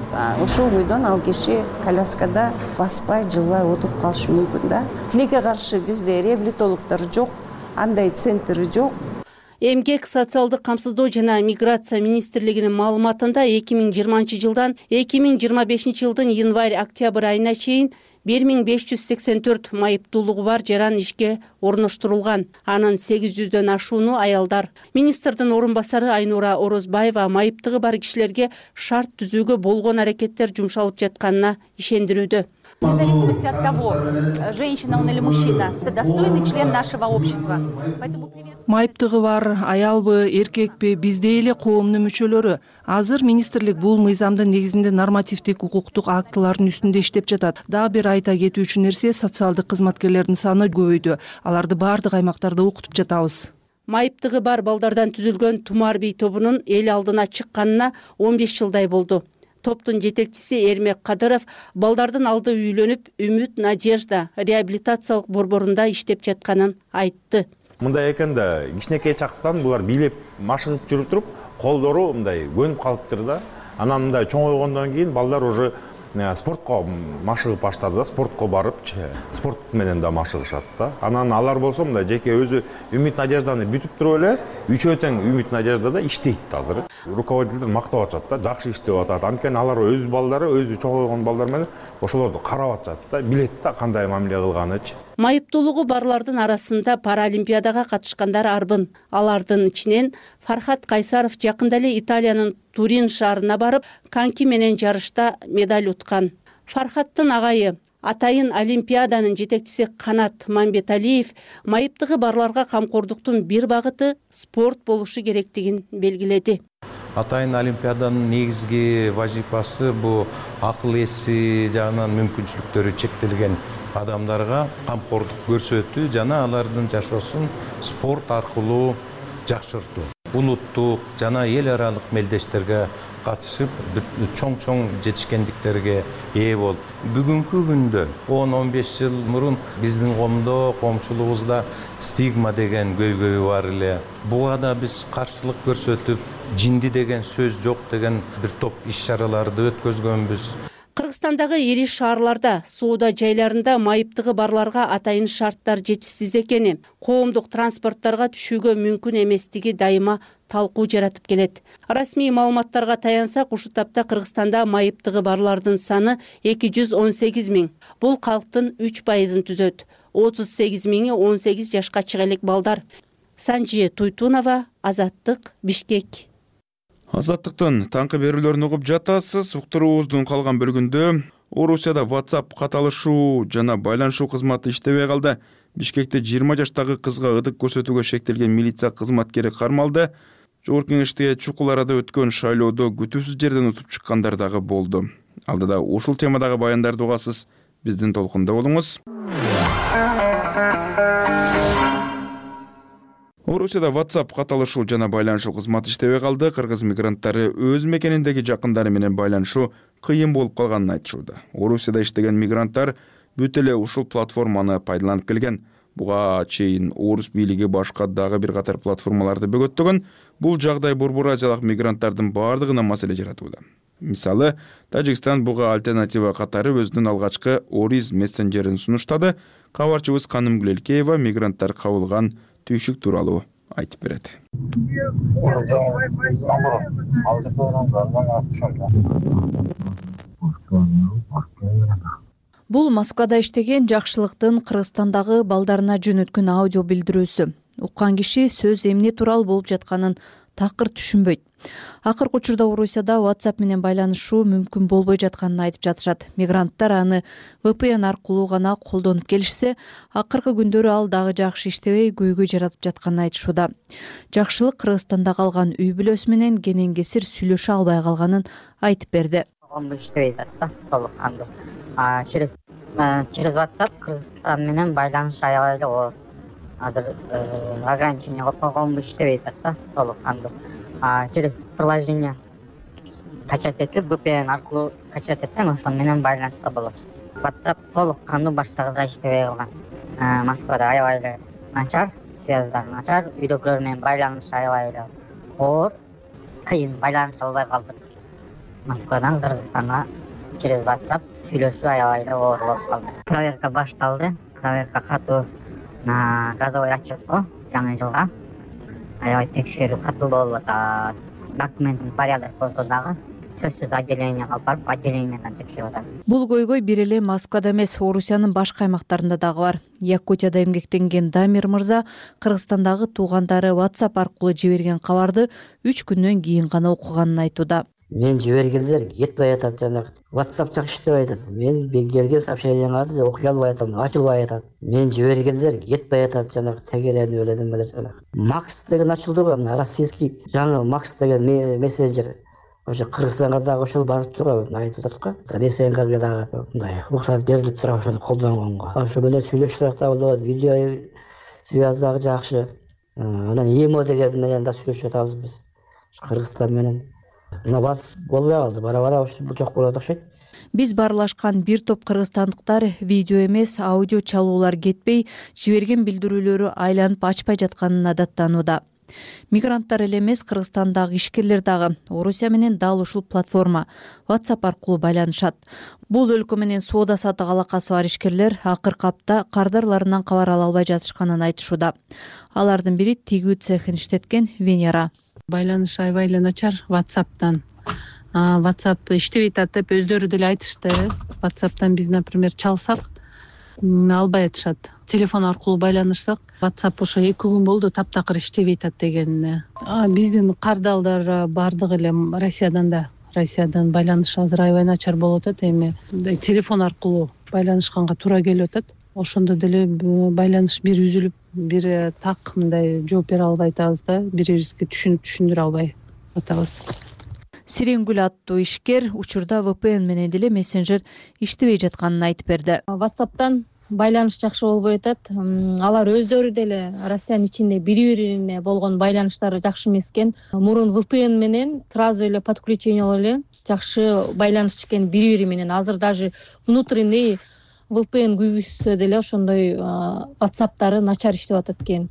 ошол бойдон ал киши коляскада баспай, жылбай отуруп калышы мүмкүн да. Тилекке каршы бизде реабилитологдор жок, андай центр жок. Эмгек, социалдык камсыздоо жана миграция министрлигинин маалыматында эки миң жыйырманчы жылдан эки миң жыйырма бешинчи жылдын январь-октябрь айына чейин бир миң беш жүз сексен төрт майыптуулугу бар жаран ишке орноштурулган. Анын сегиз жүздөн ашууну аялдар. Министрдин орун басары Айнура Орозбаева майыптыгы бар кишилерге шарт түзүүгө болгон аракеттер жумшалып жатканына ишендирүүдө. Вне зависимости от того, женщина он или мужчина, это достойный член нашего общества. Майыптыгы бар аялбы, эркекпи, бизде эле коомдун мүчөлөрү. Азыр министрлик бул мыйзамдын негизинде нормативдик укуктук актылардын үстүндө иштеп жатат. Дагы бир айта кетүүчү нерсе, социалдык кызматкерлердин саны көбөйдү. Аларды бардык аймактарда окутуп жатабыз. Майыптыгы бар балдардан түзүлгөн Тумар бий тобунун эл алдына чыкканына он беш жылдай болду. Топтун жетекчиси Эрмек Кадыров балдардын алды үйлөнүп, Үмүт Надежда реабилитациялык борборунда иштеп жатканын айтты. Мындай экен да, кичинекей чактан булар бийлеп, машыгып жүрүп туруп, колдору мындай көнүп калыптыр да. Анан мындай чоңойгондон кийин балдар уже спортко машыгып баштады да, спортко барып, спорт менен да машыгышат да. Анан алар болсо мындай жеке өзү Үмүт Надежданы бүтүп туруп эле, үчөө тең Үмүт Надеждада иштейт азыр. Руководителдер мактап атат да, жакшы иштеп атат. Анткени алар өз балдары, өзү чоңойгон балдар менен ошолорду карап атат да, билет да кандай мамиле кылганычы. Майыптуулугу барлардын арасында Паралимпиадага катышкандар арбын. Алардын ичинен Фархат Кайсаров жакында эле Италиянын Турин шаарына барып, коньки менен жарышта медаль уткан. Фархаттын агайы, атайын Олимпиаданын жетекчиси Канат Мамбеталиев майыптыгы барларга камкордуктун бир багыты спорт болушу керектигин белгиледи. Атайын Олимпиаданын негизги вазифасы бул акыл эси жагынан мүмкүнчүлүктөрү чектелген адамдарга камкордук көрсөтүү жана алардын жашоосун спорт аркылуу жакшыртуу. Улуттук жана эл аралык мелдештерге катышып, чоң-чоң жетишкендиктерге ээ болуп. Бүгүнкү күндө он он беш жыл мурун биздин коомдо, коомчулугубузда стигма деген көйгөй бар эле. Буга да биз каршылык көрсөтүп, жинди деген сөз жок деген бир топ иш-чараларды өткөзгөнбүз. Кыргызстандагы ири шаарларда, соода жайларында майыптыгы барларга атайын шарттар жетишсиз экени, коомдук транспорттарга түшүүгө мүмкүн эместиги дайыма талкуу жаратып келет. Расмий маалыматтарга таянсак, ушул тапта Кыргызстанда майыптыгы барлардын саны эки жүз он сегиз миң. Бул калктын үч пайызын түзөт. отуз сегиз миңи он сегиз жашка чыга элек балдар. Санжи Туйтунова, Азаттык, Бишкек. Азаттыктын таңкы берүүлөрүн угуп жатасыз. Уктуруубуздун калган бөлүгүндө Орусияда WhatsApp каталышуу жана байланышуу кызматы иштебей калды. Бишкекте жыйырма жаштагы кызга ыдык көрсөтүүгө шектелген милиция кызматкери кармалды. Жогорку Кеңеште чукул арада өткөн шайлоодо күтүүсүз жерден утуп чыккандар дагы болду. Алдыда ушул темадагы баяндарды угасыз. Биздин толкунда болуңуз. Орусияда WhatsApp каталышуу жана байланышуу кызматы иштебей калды. Кыргыз мигранттары өз мекениндеги жакындары менен байланышуу кыйын болуп калганын айтышууда. Орусияда иштеген мигранттар бүт эле ушул платформаны пайдаланып келген. Буга чейин орус бийлиги башка дагы бир катар платформаларды бөгөттөгөн. Бул жагдай Борбор Азиялык мигранттардын бардыгына маселе жаратууда. Мисалы, Тажикстан буга альтернатива катары өзүнүн алгачкы Ориз мессенджерин сунуштады. Кабарчыбыз Каным Гүлелкеева мигранттар кабылган түйшүк тууралуу айтып берет. Бул Москвада иштеген Жакшылыктын Кыргызстандагы балдарына жөнөткөн аудио билдирүүсү. Уккан киши сөз эмне тууралуу болуп жатканын такыр түшүнбөйт. Акыркы учурда Орусияда WhatsApp менен байланышуу мүмкүн болбой жатканын айтып жатышат. Мигранттар аны вэ пэ эн аркылуу гана колдонуп келишсе, акыркы күндөрү ал дагы жакшы иштебей көйгөй жаратып жатканын айтышууда. Жакшылык Кыргызстанда калган үй бүлөсү менен кенен кесир сүйлөшө албай калганын айтып берди. иштебей атат да, толук кандуу. Через через WhatsApp Кыргызстан менен байланыш аябай эле оор. Азыр ограничение коюп койгонбу, иштебей атат да, толук кандуу. Через приложение качать этип, вэ пэ эн аркылуу качать этсең, ошол менен байланышса болот. WhatsApp толук кандуу баштагыдай иштебей калган. Москвада аябай эле начар, связьдар начар, үйдөгүлөр менен байланыш аябай эле оор, кыйын байланыша албай калдык. Москвадан Кыргызстанга через WhatsApp сүйлөшүү аябай эле оор болуп калды. Проверка башталды. Проверка катуу на годовой отчетко жаңы жылга аябай текшерүү катуу болуп атат. Документтин порядок болсо дагы сөзсүз отделениеге алып барып, отделениеден текшерип атат. Бул көйгөй бир эле Москвада эмес, Орусиянын башка аймактарында дагы бар. Якутияда эмгектенген Дамир мырза Кыргызстандагы туугандары WhatsApp аркылуу жиберген кабарды үч күндөн кийин гана окуганын айтууда. Мен жибергендер кетпей атат, жанагы WhatsApp жак иштебей атат. Мен келген сообщенияларды окуй албай атам, ачылбай атат. Мен жибергендер кетпей атат, жанагы тегерени белем беле жанагы. Макс деген ачылды го, российский жаңы Макс деген мессенджер. Ошо Кыргызстанга дагы ошол барып турат, айтып атат го. Ресейге дагы мындай уруксат берилип турат ошону колдонгонго. Ошо менен сүйлөшсөк да болот, видео связь дагы жакшы. Анан ИМО деген менен да сүйлөшүп атабыз биз. Кыргызстан менен Новац болбой калды, бара-бара бул жок болот окшойт. Биз барлашкан бир топ кыргызстандыктар видео эмес, аудио чалуулар кетпей, жиберген билдирүүлөрү айланып ачпай жатканына даттанууда. Мигранттар эле эмес, Кыргызстандагы ишкерлер дагы Орусия менен дал ушул платформа WhatsApp аркылуу байланышат. Бул өлкө менен соода саттык алакасы бар ишкерлер акыркы апта кардарларынан кабар ала албай жатышканын айтышууда. Алардын бири тигүү цехин иштеткен Венера. Байланыш аябай эле начар WhatsApp'тан. WhatsApp иштебей атат деп өздөрү деле айтышты. WhatsApp'тан биз, например, чалсак, албай атышат. Телефон аркылуу байланышсак, WhatsApp ошо эки күн болду таптакыр иштебей атат деген. Биздин кардалдар бардыгы эле Россиядан да, Россиядан байланыш азыр аябай начар болуп атат. Эми телефон аркылуу байланышканга туура келип атат. Ошондо деле байланыш бир үзүлүп, бир так мындай жооп бере албай атабыз да, бири-бирибизге түшүнүп түшүндүрө албай атабыз. Сиренгүл аттуу ишкер учурда вэ пэ эн менен деле мессенджер иштебей жатканын айтып берди. WhatsApp'тан байланыш жакшы болбой атат. Алар өздөрү деле Россиянын ичинде бири-бирине болгон байланыштары жакшы эмес экен. Мурун вэ пэ эн менен сразу эле подключение эле жакшы байланыш экен бири-бири менен. Азыр даже внутренний вэ пэ эн күйгүзсө деле ошондой WhatsApp'тары начар иштеп атат экен.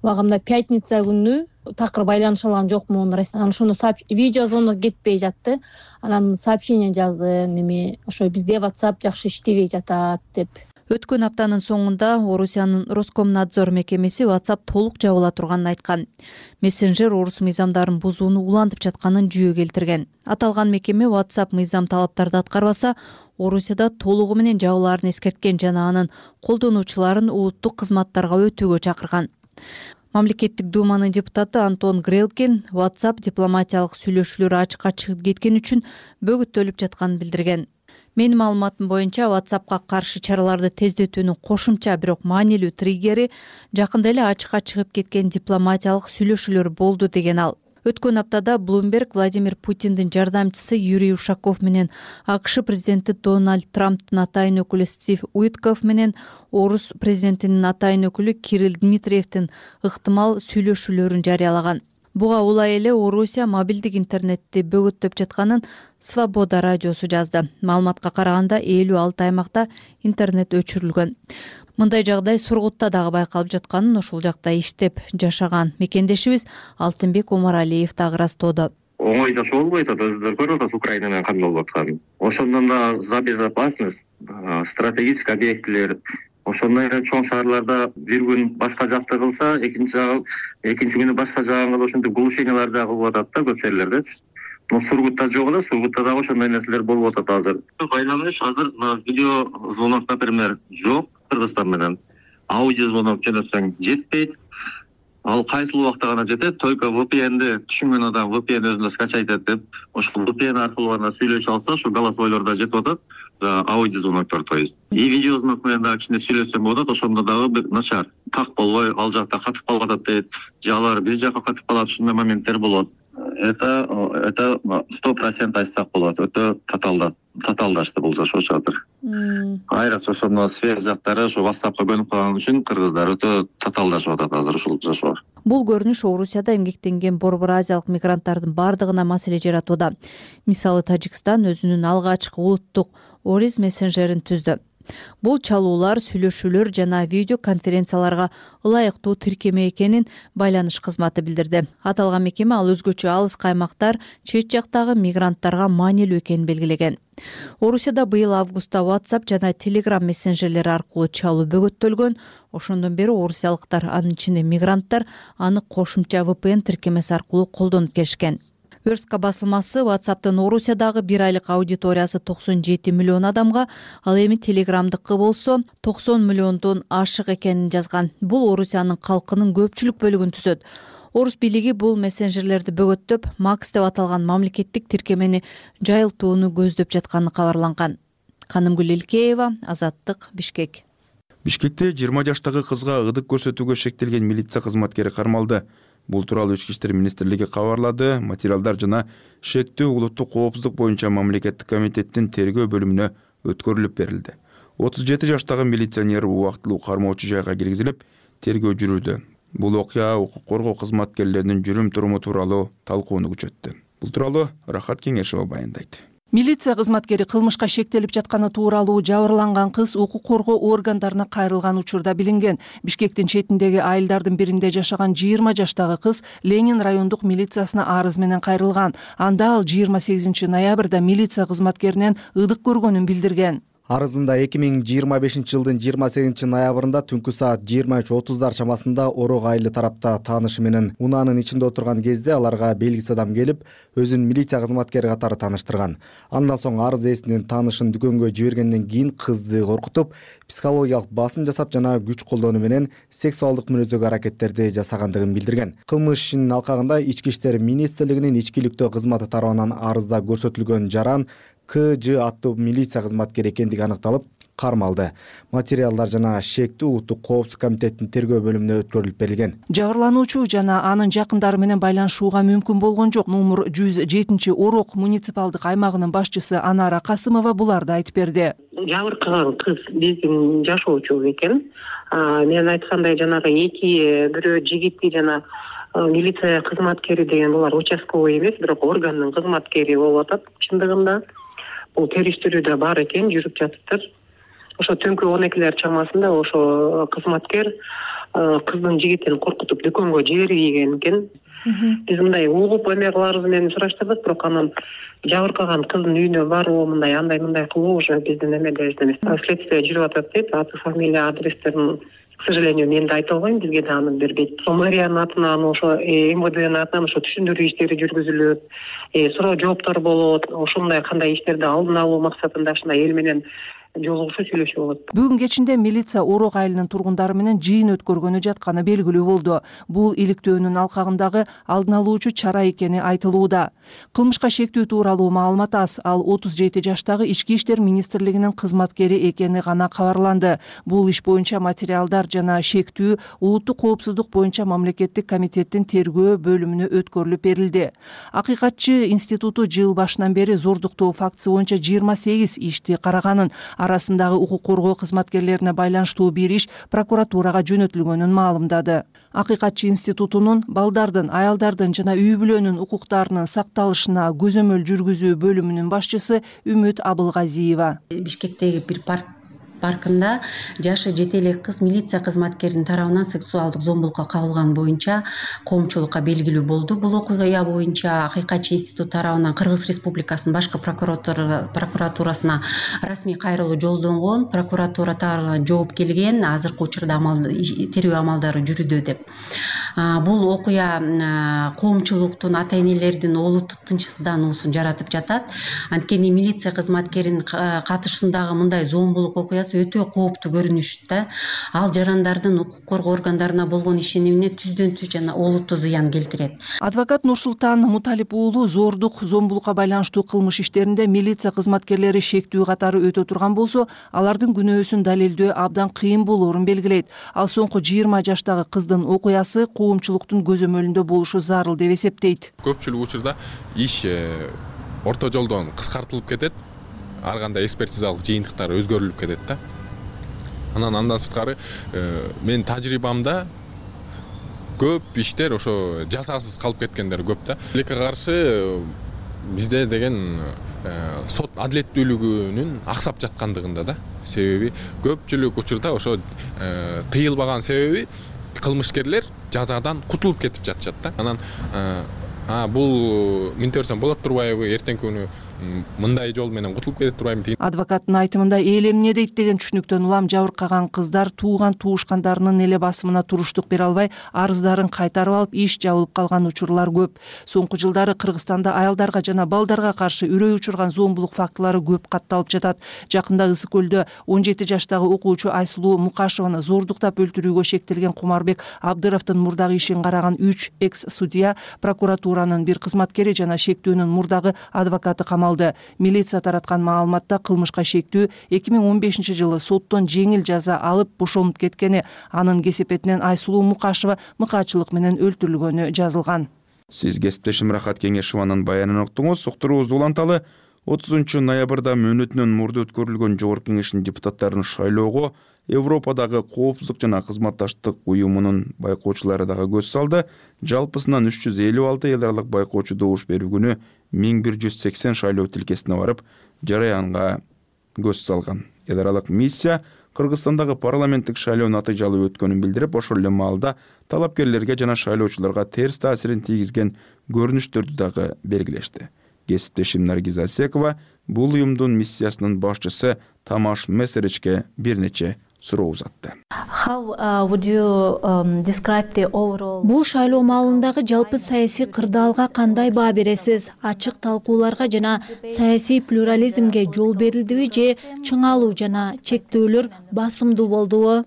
убагында пятница күнү такыр байланыша алган жокмун, анан ошону видео звонок кетпей жатты. Анан сообщение жазды, неме ошо бизде WhatsApp жакшы иштебей жатат деп. Өткөн аптанын соңунда Орусиянын Роскомнадзор мекемеси WhatsApp толук жабыла турганын айткан. Мессенджер орус мыйзамдарын бузууну улантып жатканын жүйө келтирген. Аталган мекеме WhatsApp мыйзам талаптарды аткарбаса, Орусияда толугу менен жабылаарын эскерткен жана анын колдонуучуларын улуттук кызматтарга өтүүгө чакырган. Мамлекеттик думанын депутаты Антон Грелкин WhatsApp дипломатиялык сүйлөшүүлөр ачыкка чыгып кеткен үчүн бөгөттөлүп жатканын билдирген. Менин маалыматым боюнча WhatsAppка каршы чараларды тездетүүнүн кошумча бирок маанилүү триггери жакында эле ачыкка чыгып кеткен дипломатиялык сүйлөшүүлөр болду деген ал. Өткөн аптада Bloomberg Владимир Путиндин жардамчысы Юрий Ушаков менен АКШ президенти Дональд Трамптын атайын өкүлү Стив Уитков менен орус президентинин атайын өкүлү Кирилл Дмитриевдин ыктымал сүйлөшүүлөрүн жарыялаган. Буга улай эле Орусия мобилдик интернетти бөгөттөп жатканын Свобода радиосу жазды. Маалыматка караганда элүү алты аймакта интернет өчүрүлгөн. Мындай жагдай Сургутта дагы байкалып жатканын ошол жакта иштеп жашаган мекендешибиз Алтынбек Омаралиев дагы ырастоодо. Оңой жашоо болбой атат, өзүңүздөр көрүп атасыз Украина менен кандай болуп атканын. Ошондон да за безопасность, стратегический объектилер, ошондой эле чоң шаарларда бир күн башка жакта кылса, экинчи жагы экинчи күнү башка жагын кылып ошентип глушениялар дагы кылып атат да көп жерлердечи. Но Сургутта жок эле, Сургутта дагы ошондой нерселер болуп атат азыр. Байланыш азыр видео звонок, например, жок Кыргызстан менен. Аудио звонок келсең жетпейт. Ал кайсыл убакта гана жетет, только ви пи энди түшүнгөн адам ви пи эн өзүнө скачать этип, ошол ви пи эн аркылуу гана сүйлөшө алса, ошо голосойлор да жетип атат, аудио звоноктор, то есть. И видео звонок менен дагы кичине сүйлөшсөм болот, ошондо дагы бир начар. Так болбой, ал жакта катып калып атат дейт, же алар биз жака катып калат, ушундай моменттер болот. Это это сто процентов айтсак болот, өтө таталда таталдашты бул жашоочу азыр. Айрыкча ошондо связь жактары ушу WhatsAppка көнүп калган үчүн кыргыздар өтө таталдашып атат азыр ушул жашоо. Бул көрүнүш Орусияда эмгектенген Борбор Азиялык мигранттардын бардыгына маселе жаратууда. Мисалы Тажикстан өзүнүн алгачкы улуттук Орис мессенджерин түздү. Бул чалуулар, сүйлөшүүлөр жана видео конференцияларга ылайыктуу тиркеме экенин байланыш кызматы билдирди. Аталган мекеме ал өзгөчө алыс каймактар, чет жактагы мигранттарга маанилүү экенин белгилеген. Орусияда быйыл августта WhatsApp жана Telegram мессенджерлери аркылуу чалуу бөгөттөлгөн. Ошондон бери орусиялыктар, анын ичинде мигранттар, аны кошумча ви пи эн тиркемеси аркылуу колдонуп келишкен. Верстка басылмасы WhatsApp'тын Орусиядагы бир айлык аудиториясы токсон жети миллион адамга, ал эми Telegram'дыкы болсо токсон миллиондон ашык экенин жазган. Бул Орусиянын калкынын көпчүлүк бөлүгүн түзөт. Орус бийлиги бул мессенджерлерди бөгөттөп, Макс деп аталган мамлекеттик тиркемени жайылтууну көздөп жатканы кабарланган. Канымгүл Элкеева, Азаттык, Бишкек. Бишкекте жыйырма жаштагы кызга ырдык көрсөтүүгө шектелген милиция кызматкери кармалды. Бул тууралуу Ички иштер министрлиги кабарлады. Материалдар жана шектүү улуттук коопсуздук боюнча мамлекеттик комитеттин тергөө бөлүмүнө өткөрүлүп берилди. отуз жети жаштагы милиционер убактылуу кармоочу жайга киргизилип, тергөө жүрүүдө. Бул окуя укук коргоо кызматкерлеринин жүрүм туруму тууралуу талкууну күчөттү. Бул тууралуу Рахат Кеңешова баяндайт. Милиция кызматкери кылмышка шектелип жатканы тууралуу жабырланган кыз укук коргоо органдарына кайрылган учурда билинген. Бишкектин четиндеги айылдардын биринде жашаган жыйырма жаштагы кыз Ленин райондук милициясына арыз менен кайрылган. Анда ал жыйырма сегизинчи ноябрда милиция кызматкеринен ырдык көргөнүн билдирген. Арызында эки миң жыйырма бешинчи жылдын жыйырма сегизинчи ноябрында түнкү саат жыйырма үч отуздар чамасында Орок айылы тарапта таанышы менен унаанын ичинде отурган кезде аларга белгисиз адам келип, өзүн милиция кызматкери катары тааныштырган. Андан соң арыз ээсинин таанышын дүкөнгө жибергенден кийин кызды коркутуп, психологиялык басым жасап жана күч колдонуу менен сексуалдык мүнөздөгү аракеттерди жасагандыгын билдирген. Кылмыш ишинин алкагында Ички иштер министрлигинин ичкиликтөө кызматы тарабынан арызда көрсөтүлгөн жаран К Ж аттуу милиция кызматкери экендиги аныкталып, кармалды. Материалдар жана шектүү улуттук коопсуздук комитетинин тергөө бөлүмүнө өткөрүлүп берилген. Жабырлануучу жана анын жакындары менен байланышууга мүмкүн болгон жок. Номер жүз жетинчи Орок муниципалдык аймагынын башчысы Анара Касымова буларды айтып берди. Жабыркаган кыз биздин жашоочу экен. Мен айткандай жанагы эки бирөө жигитти жана милиция кызматкери деген булар участковый эмес, бирок органдын кызматкери болуп атат. Чындыгында бул териштирүү да бар экен, жүрүп жатыптыр. Ошо түнкү он экилер чамасында ошо кызматкер кыздын жигитин коркутуп дүкөнгө жиберген экен. Биз мындай угуп эме кыларыбыз менен сураштырдык, бирок анан жабыркаган кыздын үйүнө баруу, мындай андай мындай кылуу уже биздин эмеде эмес. Следствие жүрүп атат дейт, аты, фамилия, адрестерин, к сожалению, мен да айта албайм, бизге да аны бербейт. Мэриянын атынан, ошо эм вэ дэнин атынан ошо түшүндүрүү иштери жүргүзүлөт, суроо жооптор болот, ошондой кандай иштерди алдын алуу максатында ушундай эл менен жолугушуу сүйлөшүү болот. Бүгүн кечинде милиция Орок айылынын тургундары менен жыйын өткөргөнү жатканы белгилүү болду. Бул иликтөөнүн алкагындагы алдын алуучу чара экени айтылууда. Кылмышка шектүү тууралуу маалымат аз. Ал отуз жети жаштагы Ички иштер министрлигинин кызматкери экени гана кабарланды. Бул иш боюнча материалдар жана шектүү улуттук коопсуздук боюнча мамлекеттик комитеттин тергөө бөлүмүнө өткөрүлүп берилди. Акыйкатчы институту жыл башынан бери зордуктоо фактысы боюнча жыйырма сегиз ишти караганын, арасындагы укук коргоо кызматкерлерине байланыштуу бир иш прокуратурага жөнөтүлгөнүн маалымдады. Акыйкатчы институтунун балдардын, аялдардын жана үй бүлөнүн укуктарынын сакталышына көзөмөл жүргүзүү бөлүмүнүн башчысы Үмүт Абылгазиева. Бишкектеги бир парк паркында жашы жете элек кыз милиция кызматкеринин тарабынан сексуалдык зомбулукка кабылган боюнча коомчулукка белгилүү болду. Бул окуя боюнча Акыйкатчы институт тарабынан Кыргыз Республикасынын башкы прокуратурасына расмий кайрылуу жолдонгон. Прокуратура тарабынан жооп келген. Азыркы учурда терүү амалдары жүрүүдө деп. Бул окуя коомчулуктун, ата энелердин олуттук тынчсыздануусун жаратып жатат. Анткени милиция кызматкеринин катышуусундагы мындай зомбулук окуясы өтө кооптуу көрүнүштө. Ал жарандардын укук коргоо органдарына болгон ишенимине түздөн түз жана олуттуу зыян келтирет. Адвокат Нурсултан Муталип уулу зордук, зомбулукка байланыштуу кылмыш иштеринде милиция кызматкерлери шектүү катары өтө турган болсо, алардын күнөөсүн далилдөө абдан кыйын болоорун белгилейт. Ал соңку жыйырма жаштагы кыздын окуясы коомчулуктун көзөмөлүндө болушу зарыл деп эсептейт. Көпчүлүк учурда иш орто жолдон кыскартылып кетет. Ар кандай экспертизалык жыйынтыктар өзгөрүлүп кетет да. Анан андан сырткары менин тажрыйбамда көп иштер ошо жазасыз калып кеткендер көп да. Тилекке каршы бизде деген сот адилеттүүлүгүнүн аксап жаткандыгында да. Себеби көпчүлүк учурда ошо тыйылбаган себеби кылмышкерлер жазадан кутулуп кетип жатышат да. Анан бул мынтип берсем болот турбайбы, эртеңки күнү мындай жол менен кутулуп кетип турбайбы деген. Адвокаттын айтымында эл эмне дейт деген түшүнүктөн улам жабыркаган кыздар тууган туушкандарынын эле басымына туруштук бере албай, арыздарын кайтарып алып, иш жабылып калган учурлар көп. Соңку жылдары Кыргызстанда аялдарга жана балдарга каршы үрөй учурган зомбулук фактылары көп катталып жатат. Жакында Ысык көлдө он жети жаштагы окуучу Айсулуу Мукашеваны зордуктап өлтүрүүгө шектелген Кумарбек Абдыровдун мурдагы ишин караган үч экс судья, прокуратуранын бир кызматкери жана шектүүнүн мурдагы адвокаты камалды. Милиция тараткан маалыматта кылмышка шектүү эки миң он бешинчи жылы соттон жеңил жаза алып бошолуп кеткени, анын кесепетинен Айсулуу Мукашева мыкаачылык менен өлтүрүлгөнү жазылган. Сиз кесиптешим Рахат Кеңешованын баянын уктуңуз. Уктуруубузду уланталы. отузунчу ноябрда мөөнөтүнөн мурда өткөрүлгөн Жогорку Кеңештин депутаттарын шайлоого Европадагы коопсуздук жана кызматташтык уюмунун байкоочулары дагы көз салды. Жалпысынан үч жүз элүү алты эл аралык байкоочу добуш берүү күнү миң бир жүз сексен шайлоо тилкесине барып, жараянга көз салган. Эл аралык миссия Кыргызстандагы парламенттик шайлоо натыйжалуу өткөнүн билдирип, ошол эле маалда талапкерлерге жана шайлоочуларга терс таасирин тийгизген көрүнүштөрдү дагы белгилешти. Кесиптешим Наргиза Асекова бул уюмдун миссиясынын башчысы Тамаш Месеричке бир нече суроо узатты. Бул шайлоо маалындагы жалпы саясий кырдаалга кандай баа бересиз? Ачык талкууларга жана саясий плюрализмге жол берилдиби же чыңалуу жана чектөөлөр басымдуу болдубу?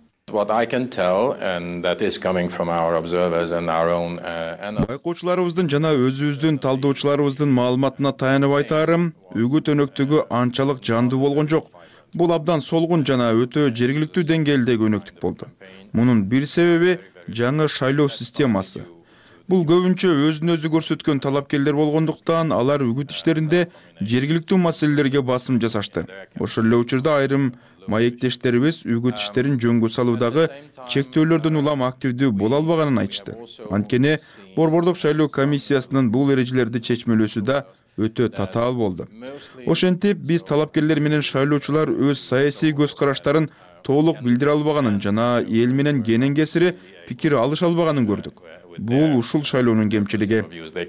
Байкоочуларыбыздын жана өзүбүздүн талдоочуларыбыздын маалыматына таянып айтаарым, үгүт өнөктүгү анчалык жандуу болгон жок. Бул абдан солгун жана өтө жергиликтүү деңгээлдеги өнөктүк болду. Мунун бир себеби жаңы шайлоо системасы. Бул көбүнчө өзүн өзү көрсөткөн талапкерлер болгондуктан алар үгүт иштеринде жергиликтүү маселелерге басым жасашты. Ошол эле учурда айрым маектештерибиз үгүт иштерин жөнгө салуудагы чектөөлөрдөн улам активдүү боло албаганын айтышты. Анткени Борбордук шайлоо комиссиясынын бул эрежелерди чечмелөөсү да өтө татаал болду. Ошентип биз талапкерлер менен шайлоочулар өз саясий көз караштарын толук билдире албаганын жана эл менен кенен кесири пикир алыша албаганын көрдүк. Бул ушул шайлоонун кемчилиги.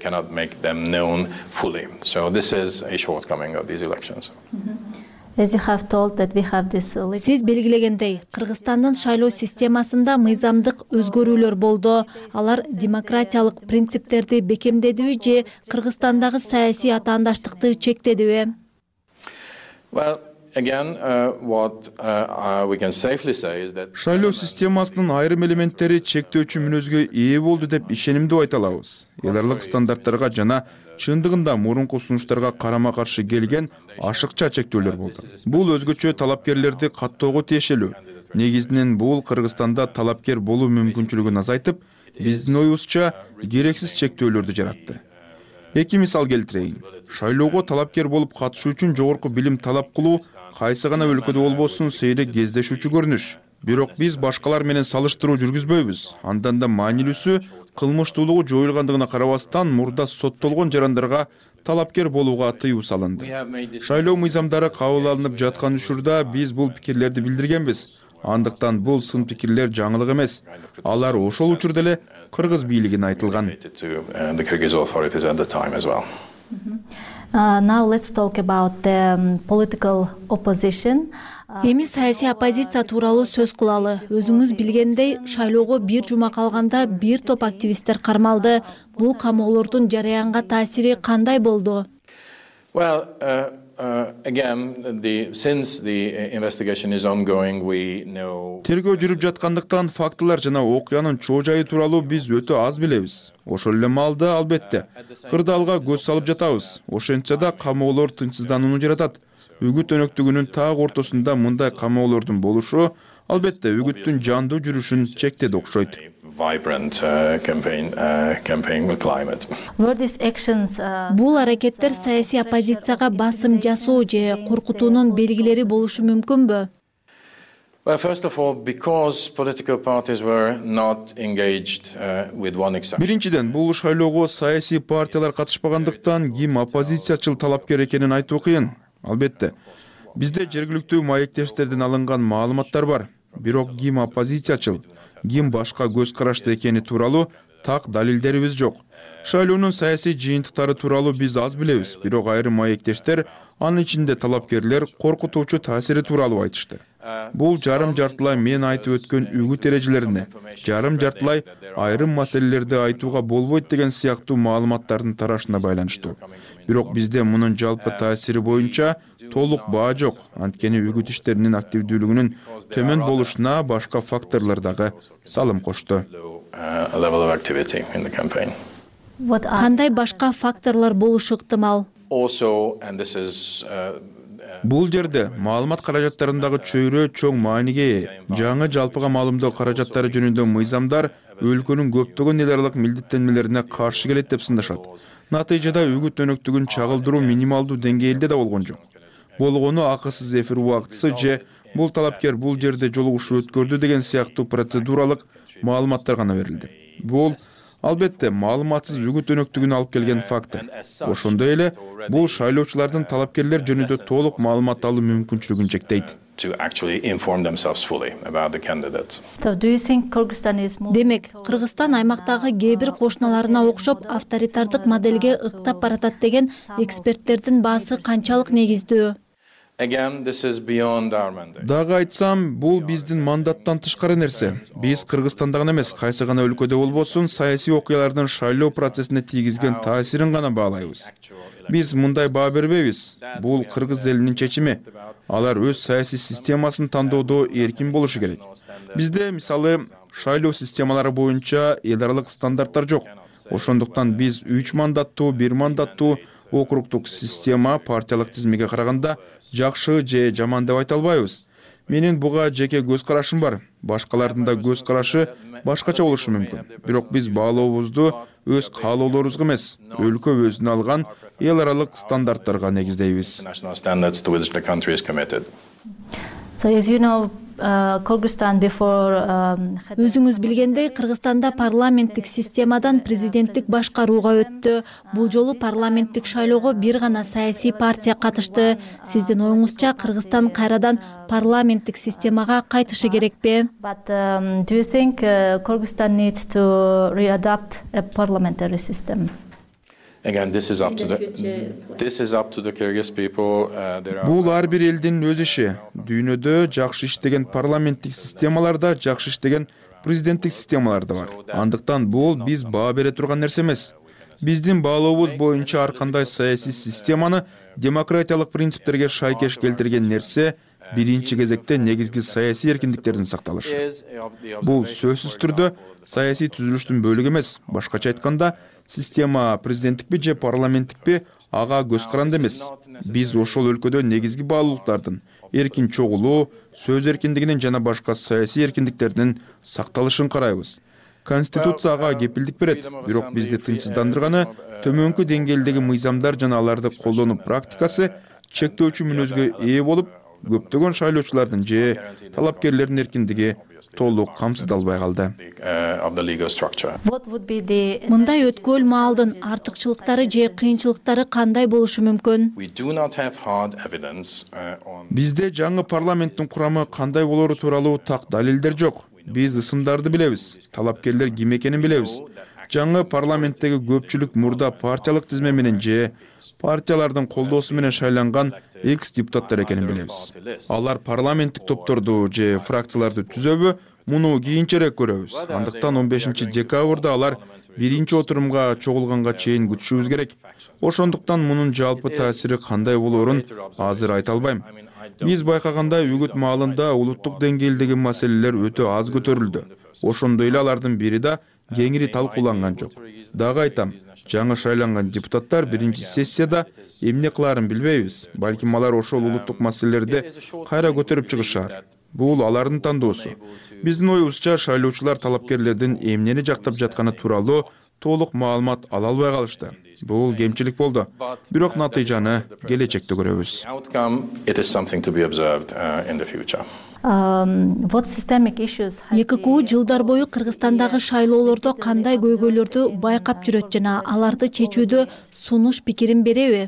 Сиз белгилегендей, Кыргызстандын шайлоо системасында мыйзамдык өзгөрүүлөр болду. Алар демократиялык принциптерди бекемдедиби же Кыргызстандагы саясий атаандаштыкты чектедиби? Шайлоо системасынын айрым элементтери чектөөчү мүнөзгө ээ болду деп ишенимдүү айта алабыз. Эл аралык стандарттарга жана чындыгында мурунку сунуштарга карама каршы келген ашыкча чектөөлөр болду. Бул өзгөчө талапкерлерди каттоого тиешелүү. Негизинен бул Кыргызстанда талапкер болуу мүмкүнчүлүгүн азайтып, биздин оюбузча керексиз чектөөлөрдү жаратты. Эки мисал келтирейин. Шайлоого талапкер болуп катышуу үчүн жогорку билим талап кылуу кайсы гана өлкөдө болбосун сейрек кездешүүчү көрүнүш. Бирок биз башкалар менен салыштыруу жүргүзбөйбүз. Андан да маанилүүсү, кылмыштуулугу жоюлгандыгына карабастан мурда соттолгон жарандарга талапкер болууга тыюу салынды. Шайлоо мыйзамдары кабыл алынып жаткан учурда биз бул пикирлерди билдиргенбиз. Андыктан бул сын пикирлер жаңылык эмес. Алар ошол учурда эле кыргыз бийлигине айтылган. Uh, now let's talk about the um, political opposition. Эми саясий оппозиция тууралуу сөз кылалы. Өзүңүз билгендей, шайлоого бир жума калганда бир топ активисттер кармалды. Бул камоолордун жараянга таасири кандай болду? Well, uh, uh, again, the, since the investigation is ongoing, we know. Тергөө жүрүп жаткандыктан фактылар жана окуянын чоо жайы тууралуу биз өтө аз билебиз. Ошол эле маалда албетте кырдаалга көз салып жатабыз. Ошентсе да камоолор тынчсызданууну жаратат. Үгүт өнөктүгүнүн так ортосунда мындай камоолордун болушу албетте үгүттүн жандуу жүрүшүн чектеди окшойт. Vibrant uh, campaign, uh, campaign climate. Бул аракеттер саясий оппозицияга басым жасоо же коркутуунун белгилери болушу мүмкүнбү? Well, first of all, because political parties were not engaged uh, with one exception. Биринчиден, бул шайлоого саясий партиялар катышпагандыктан ким оппозициячыл талапкер экенин айтуу кыйын. Албетте, бизде жергиликтүү маектештерден алынган маалыматтар бар. Бирок ким оппозициячыл, ким башка көз карашты экени тууралуу так далилдерибиз жок. Шайлоонун саясий жыйынтыктары тууралуу биз аз билебиз, бирок айрым маектештер анын ичинде талапкерлер коркутуучу таасири тууралуу айтышты. Бул жарым жартылай мен айтып өткөн үгүт эрежелерине, жарым жартылай айрым маселелерди айтууга болбойт деген сыяктуу маалыматтардын тарашына байланыштуу. Бирок бизде мунун жалпы таасири боюнча толук баа жок. Анткени үгүт иштеринин активдүүлүгүнүн төмөн болушуна башка факторлор дагы салым кошту. Кандай башка факторлор болушу ыктымал? Бул жерде маалымат каражаттарындагы чөйрө чоң мааниге ээ. Жаңы жалпыга маалымдоо каражаттары жөнүндө мыйзамдар өлкөнүн көптөгөн эл аралык милдеттенмелерине каршы келет деп сындашат. Натыйжада үгүт өнөктүгүн чагылдыруу минималдуу деңгээлде да болгон жок. Болгону акысыз эфир убактысы же бул талапкер бул жерде жолугушуу өткөрдү деген сыяктуу процедуралык маалыматтар гана берилди. Бул албетте маалыматсыз үгүт өнөктүгүн алып келген фактор. Ошондой эле бул шайлоочулардын талапкерлер жөнүндө толук маалымат алуу мүмкүнчүлүгүн чектейт. Демек, Кыргызстан аймактагы кээ бир кошуналарына окшоп авторитардык моделге ыктап баратат деген эксперттердин баасы канчалык негиздүү? Дагы айтсам, бул биздин мандаттан тышкары нерсе. Биз Кыргызстанда гана эмес, кайсы гана өлкөдө болбосун, саясий окуялардын шайлоо процессине тийгизген таасирин гана баалайбыз. Биз мындай баа бербейбиз. Бул кыргыз элинин чечими. Алар өз саясий системасын тандоодо эркин болушу керек. Бизде, мисалы, шайлоо системалары боюнча эл аралык стандарттар жок. Ошондуктан биз үч мандаттуу, бир мандаттуу округдук система партиялык тизимге караганда жакшы же жаман деп айта албайбыз. Менин буга жеке көз карашым бар. Башкалардын да көз карашы башкача болушу мүмкүн. Бирок биз баалообузду өз каалоолорубузга эмес, өлкө өзүнө алган эл аралык стандарттарга негиздейбиз. Өзүңүз билгендей, Кыргызстанда парламенттик системадан президенттик башкарууга өттү. Бул жолу парламенттик шайлоого бир гана саясий партия катышты. Сиздин оюңузча Кыргызстан кайрадан парламенттик системага кайтышы керекпи? Again, this is up to the this is up to the Kyrgyz people. Uh, there are... Бул ар бир элдин өз иши. Дүйнөдө жакшы иштеген парламенттик системаларда, жакшы иштеген президенттик системалар да бар. Андыктан бул биз баа бере турган нерсе эмес. Биздин баалообуз боюнча ар кандай саясий системаны демократиялык принциптерге шайкеш келтирген нерсе биринчи кезекте негизги саясий эркиндиктердин сакталышы. Бул сөзсүз түрдө саясий түзүлүштүн бөлүгү эмес. Башкача айтканда, система президенттикпи же парламенттикпи ага көз каранды эмес. Биз ошол өлкөдө негизги баалуулуктардын, эркин чогулуу, сөз эркиндигинин жана башка саясий эркиндиктердин сакталышын карайбыз. Конституция ага кепилдик берет, бирок бизди тынчсыздандырганы төмөнкү деңгээлдеги мыйзамдар жана аларды колдонуу практикасы чектөөчү мүнөзгө ээ болуп, көптөгөн шайлоочулардын же талапкерлердин эркиндиги толук камсыздалбай калды. Мындай өткөл маалдын артыкчылыктары же кыйынчылыктары кандай болушу мүмкүн? Бизде жаңы парламенттин курамы кандай болору тууралуу так далилдер жок. Биз ысымдарды билебиз, талапкерлер ким экенин билебиз. Жаңы парламенттеги көпчүлүк мурда партиялык тизме менен же партиялардын колдоосу менен шайланган экс-депутаттар экенин билебиз. Алар парламенттик топторду же фракцияларды түзөбү, муну кийинчерээк көрөбүз. Андыктан он бешинчи декабрда алар биринчи отурумга чогулганга чейин күтүшүбүз керек. Ошондуктан мунун жалпы таасири кандай болоорун азыр айта албайм. Биз байкагандай үгүт маалында улуттук деңгээлдеги маселелер өтө аз көтөрүлдү. Ошондой эле алардын бири да кеңири талкууланган жок. Дагы айтам, жаңы шайланган депутаттар биринчи сессияда эмне кылаарын билбейбиз. Балким алар ошол улуттук маселелерди кайра көтөрүп чыгышар. Бул алардын тандоосу. Биздин оюбузча шайлоочулар талапкерлердин эмнени жактап жатканы тууралуу толук маалымат ала албай калышты. Бул кемчилик болду. Бирок натыйжаны келечекте көрөбүз. Е К К У жылдар бою Кыргызстандагы шайлоолордо кандай көйгөйлөрдү байкап жүрөт жана аларды чечүүдө сунуш пикирин береби?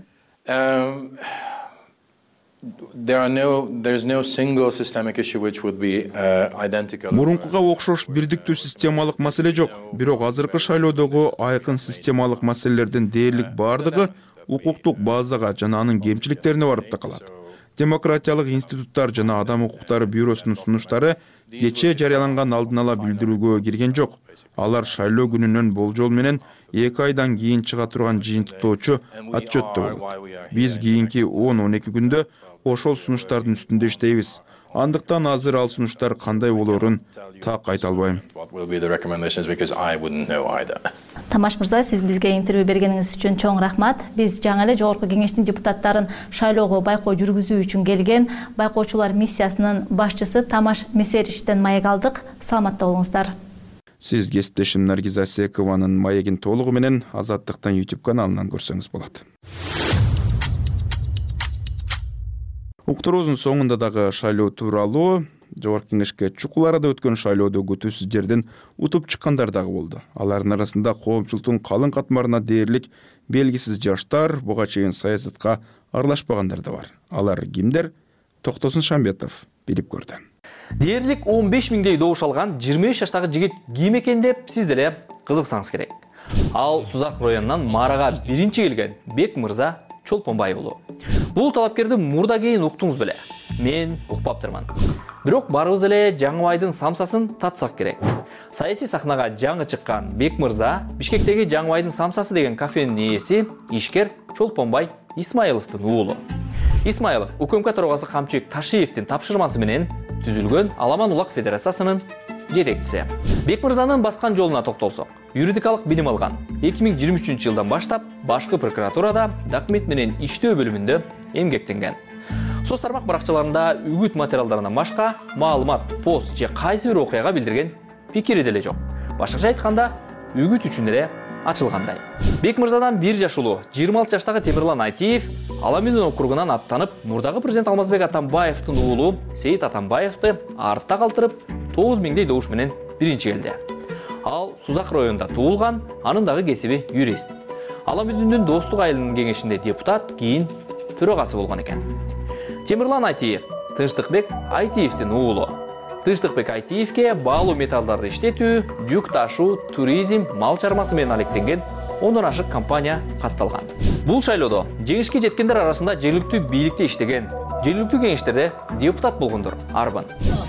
Мурункуга окшош бирдиктүү системалык маселе жок. Бирок азыркы шайлоодогу айкын системалык маселелердин дээрлик бардыгы укуктук базага жана анын кемчиликтерине барып такалат. Демократиялык институттар жана адам укуктары бюросунун сунуштары кечээ жарыяланган алдын ала билдирүүгө кирген жок. Алар шайлоо күнүнөн болжол менен эки айдан кийин чыга турган жыйынтыктоочу отчетто болот. Биз кийинки он он эки күндө ошол сунуштардын үстүндө иштейбиз. Андыктан азыр ал сунуштар кандай болоорун так айта албайм. Тамаш мырза, сиз бизге интервью бергениңиз үчүн чоң рахмат. Биз жаңы эле жогорку кеңештин депутаттарын шайлоого байкоо жүргүзүү үчүн келген байкоочулар миссиясынын башчысы Тамаш Месериштен маек алдык. Саламатта болуңуздар. Сиз кесиптешим Наргиз Асекованын маегин толугу менен Азаттыктан YouTube каналынан көрсөңүз болот. Уктуруубуздун соңунда дагы шайлоо тууралуу Жогорку кеңешке чукул арада өткөн шайлоодо күтүүсүз жерден утуп чыккандар дагы болду. Алардын арасында коомчулуктун калың катмарына дээрлик белгисиз жаштар, буга чейин саясатка аралашпагандар да бар. Алар кимдер? Токтосун Шамбетов билип көрдү. Дээрлик он беш миңдей добуш алган жыйырма беш жаштагы жигит ким экен деп сиз деле кызыксаңыз керек. Ал Сузак районунан Марага биринчи келген Бек мырза Чолпонбай уулу. Бул талапкерди мурда кийин уктуңуз беле. Мен укпаптырман. Бирок барыбыз эле Жаңыбайдын самсасын татсак керек. Саясий сахнага жаңы чыккан Бек мырза Бишкектеги Жаңыбайдын самсасы деген кафенин ээси ишкер Чолпонбай Исмаиловдун уулу. Исмаилов УКМК төрагасы Камчыбек Ташиевдин тапшырмасы менен түзүлгөн Аламан Улак Федерациясынын жетекчиси. Бек мырзанын баскан жолуна токтолсок, юридикалык билим алган. эки миң жыйырма үчүнчү жылдан баштап башкы прокуратурада документ менен иштөө бөлүмүндө эмгектенген. Соц тармак баракчаларында үгүт материалдарынан башка маалымат, пост же кайсы бир окуяга билдирген пикири деле жок. Башкача айтканда, үгүт үчүн эле ачылгандай. Бек мырзадан бир жаш улуу жыйырма алты жаштагы Темирлан Айтиев Аламедин округунан аттанып, мурдагы президент Алмазбек Атамбаевдин уулу Сейит Атамбаевди артта калтырып, тогуз миңдей добуш менен биринчи келди. Ал Сузак районунда туулган, анын дагы кесиби юрист. Аламединдин достук айылынын кеңешинде депутат, кийин төрагасы болгон экен. Темирлан Айтиев Тынчтыкбек Айтиевдин уулу. Тынчтыкбек Айтиевке баалуу металлдарды иштетүү, жүк ташуу, туризм, мал чармасы менен алектенген ондон ашык компания катталган. Бул шайлоодо жеңишке жеткендер арасында жергиликтүү бийликте иштеген, жергиликтүү кеңештерде депутат болгондор арбын.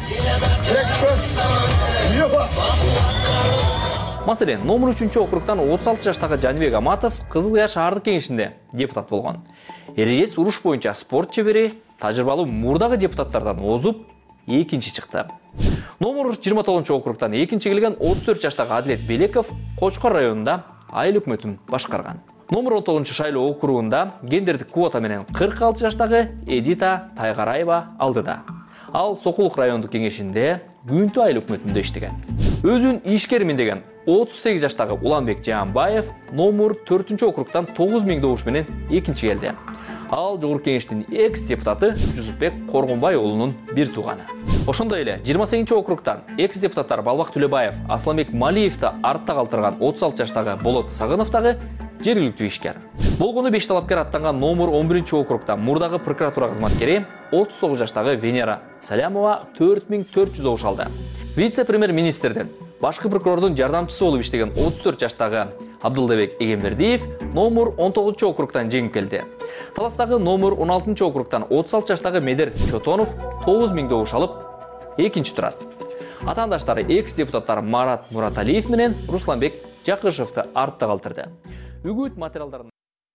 Маселен, номер үчүнчү округтан отуз алты жаштагы Жанибек Аматов Кызыл Кыя шаардык кеңешинде депутат болгон. Эрежес уруш боюнча спорт чебери, тажрыйбалуу мурдагы депутаттардан озуп, экинчи чыкты. Номер жыйырма тогузунчу округтан экинчи келген отуз төрт жаштагы Адилет Белеков Кочкор районунда айыл өкмөтүн башкарган. Номер он тогузунчу шайлоо округунда гендердик квота менен кырк алты жаштагы Эдита Тайгараева алдыда. Ал Сокулук райондук кеңешинде Күнтү айыл өкмөтүндө иштеген. Өзүн ишкермин деген отуз сегиз жаштагы Уланбек Жаанбаев номер төртүнчү округтан тогуз миң добуш менен экинчи келди. Ал жогорку кеңештин экс депутаты Жусупбек Коргонбай уулунун бир тууганы. Ошондой эле жыйырма сегизинчи округтан экс депутаттар Балбак Төлөбаев, Асламбек Малиевди артта калтырган отуз алты жаштагы Болот Сагынов дагы жергиликтүү ишкер. Болгону беш талапкер аттанган номер он биринчи округтан мурдагы прокуратура кызматкери отуз тогуз жаштагы Венера Салямова төрт миң төрт жүз добуш алды. Вице-премьер-министрдин башкы прокурордун жардамчысы болуп иштеген отуз төрт жаштагы Абдылдабек Эгембердиев номер он тогузунчу округтан жеңип келди. Таластагы номер он алтынчы округтан отуз алты жаштагы Медер Чотонов тогуз миң добуш алып экинчи турат. Атаандаштары экс депутаттар Марат Мураталиев менен Русланбек Жакышевди артта калтырды. Үгүт материалдарын